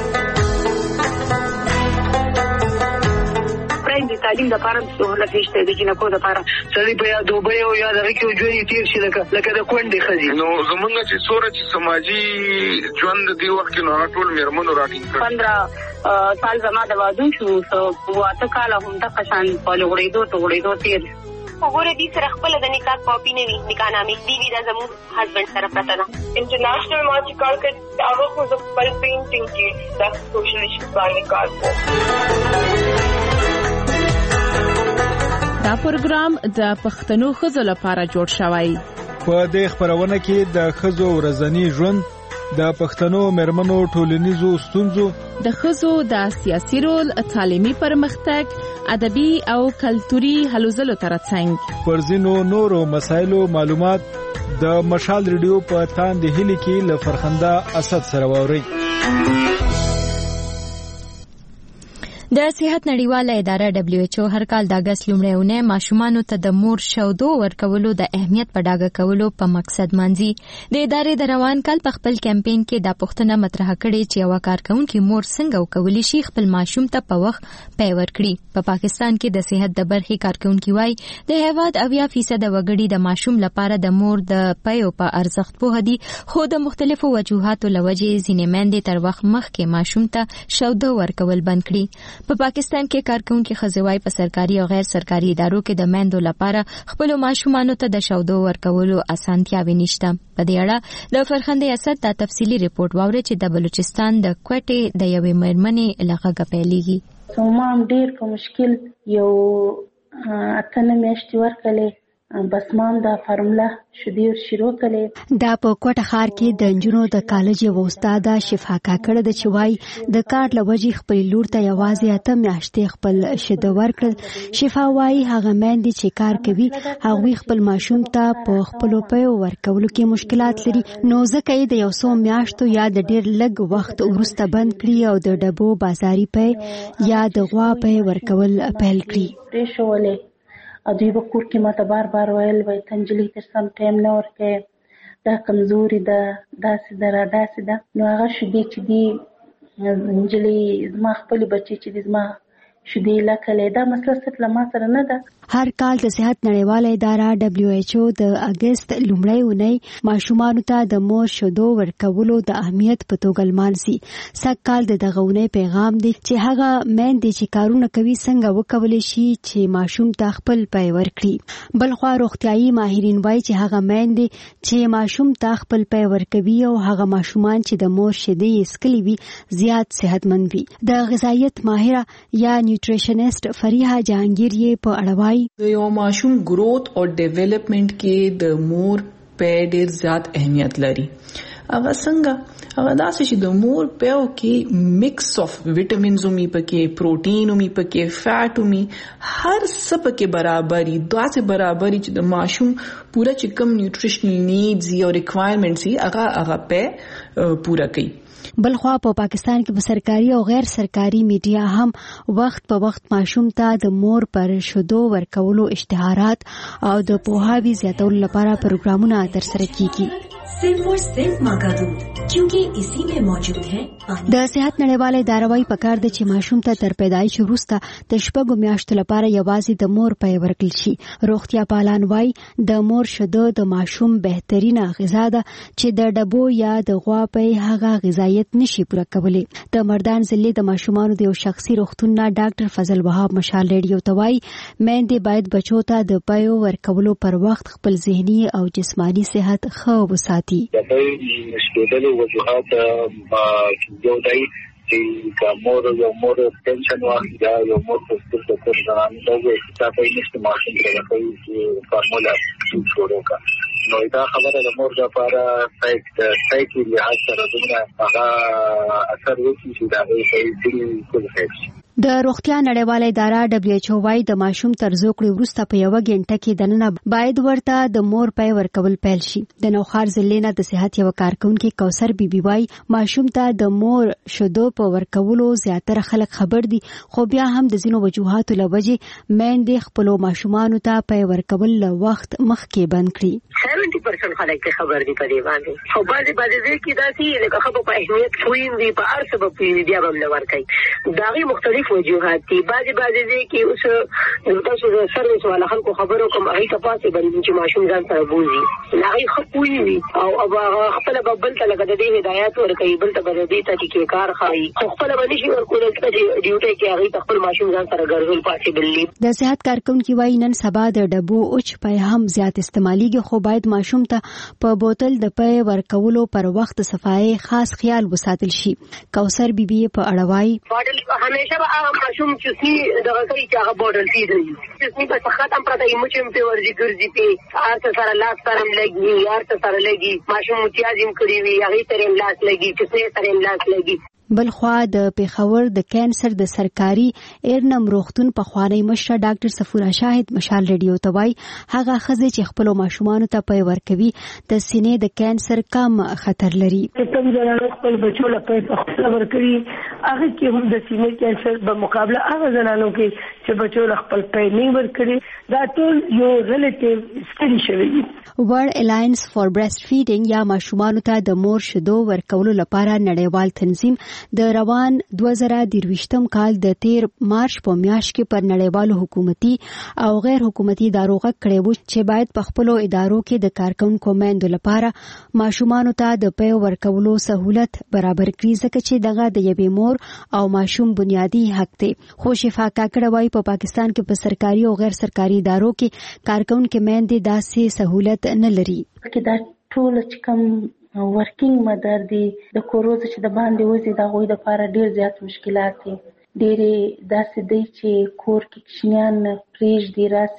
د تعلیم د لپاره سهولت نشته د جنکو د لپاره سړي په یا دوبه او یا دغه کې ژوند تیر شي لکه لکه د کونډې ښځې نو زمونږ چې څوره چې سماجي ژوند دی وخت کې نو ټول میرمنو راټینګ کړ پندرہ سال زما د واده شو سو واته کاله هم د قشان په لغړېدو ته غړېدو تیر وګوره دې سره خپل د نکاح کاپی نه وي نکاح نامې دی وی دا زموږ هسبند سره پراته ده. انټرنیشنل ما چې کار کړ هغه خو د خپل پینټینګ کې د سوشل ایشوز باندې کار کوي. دا پروګرام د پښتنو ښځو لپاره جوړ شوی. په دې خبرونه کې د ښځو ورځنی ژوند د پښتنو مېرمنو ټولنیزو ستونزو د ښځو د سیاسي رول تعلیمي پرمختګ ادبي او کلتوري هلو ځلو ترڅنګ پر ځینو نورو مسایلو معلومات د مشال ریډیو په تاندې هیلې کې له فرخنده اسد سره واوري. د صحت نړیواله اداره دبليو ایچ او هر کال د اگست لومړۍ اونۍ ماشومانو ته د مور شودو ورکولو د اهمیت په ډاګه کولو په مقصد مانځي. د ادارې د روان کال په خپل کمپاین کې دا پوښتنه مطرح کړې چې یو کارکونکي مور څنګه وکولای شي خپل ماشوم ته په وخت پی ورکړي. په پاکستان کې د صحت د برخې کارکونکي وایي د هیواد اویا فیصد وګړي د ماشوم لپاره د مور د پیو په ارزښت پوه دي خو د مختلفو وجوهاتو لوجې ځینې میندې تر وخت مخکې ماشوم ته شودو ورکول بند کړي. په پاکستان کې کارکونکي ښځوای په سرکاري او غیر سرکاري ادارو کې د میندو لپاره خپل ماشومانو ته د شودو ورکولو اسانتیاوې نشته. په دې اړه د فرخنده اسد دا تفصیلی ریپورت واوري چې د بلوچستان د کوټې د یوې مېرمنې لغږه پیلېږي. ما هم ډېر په مشکل یو اتنه میاشتې ورکړلې بس مام دا فارمولا شدیر شروع کړي. دا په کوټه خار کې د انجونو د کالج یو استاد شفا کاکړه د چوي د کار لوجي خپل لور ته یوازې اته میاشتې خپل شده ورکړ. شفا وايي هغه مېندې چې کار کوي هغه خپل ماشوم ته په خپل پیو ورکولو کې مشکلات لري، نو ځکه یې د یو څو میاشتو یا د ډیر لږ وخت وروسته بند کړي او د ډبو بازاري پې یا د غوا پې ورکول پیل کړي. دوی به کور کې ماته بار بار ویل وای ته نجلۍ ته سم ټایم نه ورکوې، دا کمزوري ده، داسې ده را داسې ده. نو هغه شیدې چې دي نجلۍ زما خپلې بچې چې دي زما شیدې لکلې، دا مسله صرف له ما سره نه ده. هر کال د صحت نړیواله اداره دبليو ایچ او د اگست لومړۍ اونۍ ماشومانو ته د مور شیدو ورکولو د اهمیت په توګه لمانځي. سږ کال د دغه اونۍ پیغام دی چې هغه میندې چې کارونه کوي څنګه وکولی شي چې ماشوم ته خپل پی ورکړي. بلخوا روغتیايي ماهرین وایي چې هغه میندې چې ماشوم ته خپل پی ورکوي او هغه ماشومان چې د مور شیدې یې څښلې وي زیات صحتمند وي. د غذایت ماهره یا نیوټریشنست فریحه جهانگیر یې په اړه د یو ماشوم گروث او ډیولپمنٹ کې د مور په ډیر زیات اهمیت لري. هغه څنګه هغه داسې چې د مور په کې مکس اف وټامینز او می پکې پروتین او می پکې فیټ او می هر څه پکې برابرۍ داسې برابرۍ چې د ماشوم پورا چې کوم نیوټریشنل نیډز او ریکوایرمنټس یې هغه هغه په پورا کوي. بلخوا په پا پاکستان کې په سرکاري او غیر سرکاري میډیا هم وخت په وخت ماشوم ته د مور پر شیدو ورکولو اشتهارات او د پوهاوي زیاتولو لپاره پروګرامونه ترسره کیږي. सिर्फ और सिर्फ माँ का दूध क्योंकि इसी में मौजूद है. د صحت نړیواله اداره وايي پکار د چې ماشوم ته تر پیدایش وروسته د شپږو میاشتو لپاره یوازې د مور پی ورکړل شي. روغتیا پالان وايي د مور شیدو د ماشوم بهترینه غذا ده چې د ډبو یا د غوا پی هغه غذایت نشي پوره کولی. د مردان ضلع د ماشومانو د یو شخصي روغتون نه ډاکټر فضل وهاب مشال ریډیو ته وايي میندې باید بچو ته د پیو ورکولو پر وخت خپل ذهني او جسمانی صحت ښه وساتي. د دې مشکلاتو وجوهات یو دی چې مور یو مور ټینشن واخلي دا یو مور په ستر ستر ځان ته وي چې تاسو نشته ماشوم ته کوي فارمولا شروع کا نو دا خبره د مور لپاره سایت سایکي لحاظ سره دغه هغه اثر وکړي چې دا به یې کول شي. د روغتیا نړیواله اداره دبليو ایچ او وايي د ماشوم تر زوکړې وروسته په یو غنټه کې دننه باید ورته د مور پی ورکول پیل شي. د نوخار ضلع نه د صحت یو کارکونکو کوثر بیبي وايي ماشوم ته د مور شیدو په ورکولو زیاتره خلک خبر دي، خو بیا هم د ځینو وجوهاتو له وجې میندې خپل ماشومانو ته پی ورکول له وخت مخکې بند کړي. سبعين پرسنټ خلک خبر دي په دې باندې، خو بعضې بعضې کې داسې لکه خبر په اهمیت خویندې په هر سبب کې بیا هم نه ورکوي. داغي مختلف وجوهات دي. بعضې بعضې ځای کې اوس تاسو د سروس والا خلکو خبرو کوم هغې ته پاسې باندې چې ماشوم ځان سره بوځي هغې ښه پوهې وي او خپله به بل ته لکه د دې هدایات ورکوي، بل ته به د دې طریقې کار ښایي، خو خپله به نشي ورکولی ځکه چې ډیوټۍ کې هغې ته خپل ماشوم ځان سره ګرځول پاسېبل دي. د صحت کارکونکي وايي نن سبا د ډبو اوچ پی هم زیات استعمالیږي، خو باید ماشوم ته په بوتل د پی ورکولو پر وخت صفایي خاص خیال وساتل شي. کوثر بیبي په اړه وايي همیشه به هغه ماشوم چې سي دغه کوي چې هغه بوتل فی دی چې سي په ختم پرته یې مچم په ورځي ګرځي په هر څه سره لاس سره لګي، هر څه سره لګي، ماشوم متیازم کړی وي هغې سره لاس لګي، چې سي سره لاس لګي. بلخوا د پیښور د کینسر د سرکاري ایرنم روغتون په خوانی مشره ډاکټر صفورا شاهد مشال ریډیو ته وایي هغه ښځې چې خپل ماشومانو ته پی ورکوي د سینې د کینسر کم خطر لري. کوم ځای خپل بچو لپاره په خپل ورکوي هغه کې هم د سینې کینسر په مقابله هغه زنانو کې چې بچو خپل پی نه ورکړي دا ټول یو ریلیټیو سټډي شوی دی. ورلد الاینس فار برېسټ فیډینګ یا ماشومانو ته د مور شیدو ورکولو لپاره نړیوال تنظیم د روان دوه زره درویشتم کال د تیر مارچ په میاشت کې پر نړیوالو حکومتي او غیر حکومتي ادارو غږ کړی و چې باید په خپلو ادارو کې د کارکونکو میندو لپاره ماشومانو ته د پی ورکولو سهولت برابر کړي ځکه چې دغه د یوې مور او ماشوم بنیادی حق دی. خو شفا کاکړه وايي په پاکستان کې په سرکاري او غیر سرکاري ادارو کې کارکونکو میندې داسې سهولت نه لري. دا ټول چې کوم ورکینګ مدر دي د کوروز چې د باندې وځي دا غوي د لپاره ډیر زیات مشکلات دي. ډېرې داسې دی چې کور کې کشنیان پریږدي راسي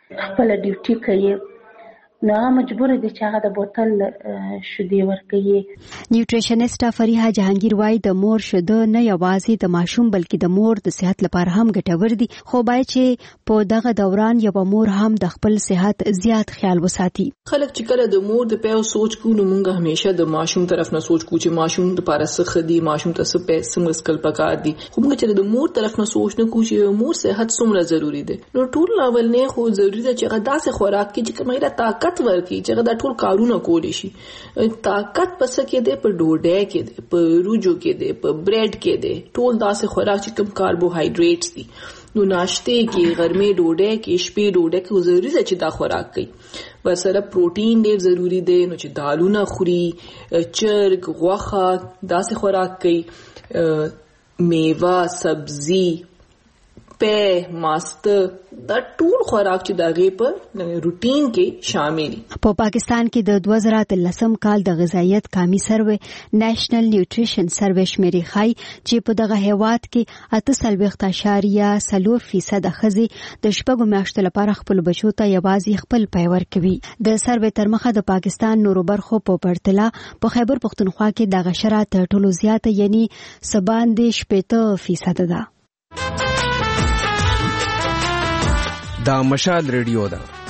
خپل ډیوټي کوي نو هغه مجبور دي چې هغه د بوتل شیدې ورکوي. نیوټریشنست فریحه جهانگیر وايي د مور شیده نه یوازې د ماشوم بلکې د مور د صحت لپاره هم ګټور دي، خو باید چې په دغه دوران یو مور هم د خپل صحت زیات خیال وساتي. خلک چې کله د مور د پیو سوچ کو نو موږ همیشه د ماشوم طرف نه سوچ کو چې ماشوم لپاره څه خدي، ماشوم ته څه پیسې مسکل پکار دي، خو موږ چې د مور طرف نه سوچ نه کو چې مور صحت څومره ضروری ده. نو ټول اول نه خو ضروری ده چې هغه داسې خوراک کې چې کومه طاقت ورکی چې دا ټول کارونه کولی شي. طاقت پس کې ده په ډوډۍ کې ده، په روجو کې ده، په بریډ کې ده، ټول داسې خوراک چې کوم کاربوهایډریټس دي. نو ناشته کې، غرمه ډوډۍ کې، شپې ډوډۍ کې ضروري ده چې دا خوراک کوي. ورسره پروتین ډیر ضروری دی، نو چې دالونه خوري، چرګ، غوښه داسې خوراک کوي، میوه، سبزی، په ماست دا ټول خوراک چې دغه په روټین کې شامل دي. په پاکستان کې د دوه زره اتلسم کال د غذایت کامي سروې نېشنل نیوټریشن سروې شمیرې ښایي چې په دغه هیواد کې اته څلوېښت اعشاریه څلور فیصد ښځې د شپږو میاشتو لپاره خپل بچو ته یوازې خپل پی ورکوي. د سروې تر مخه د پاکستان نورو برخو په پرتله په خیبر پښتونخوا کې دغه شرح تر ټولو زیاته یعنی سباندې شپېته فیصد ده. دا مشال ریډیو ده.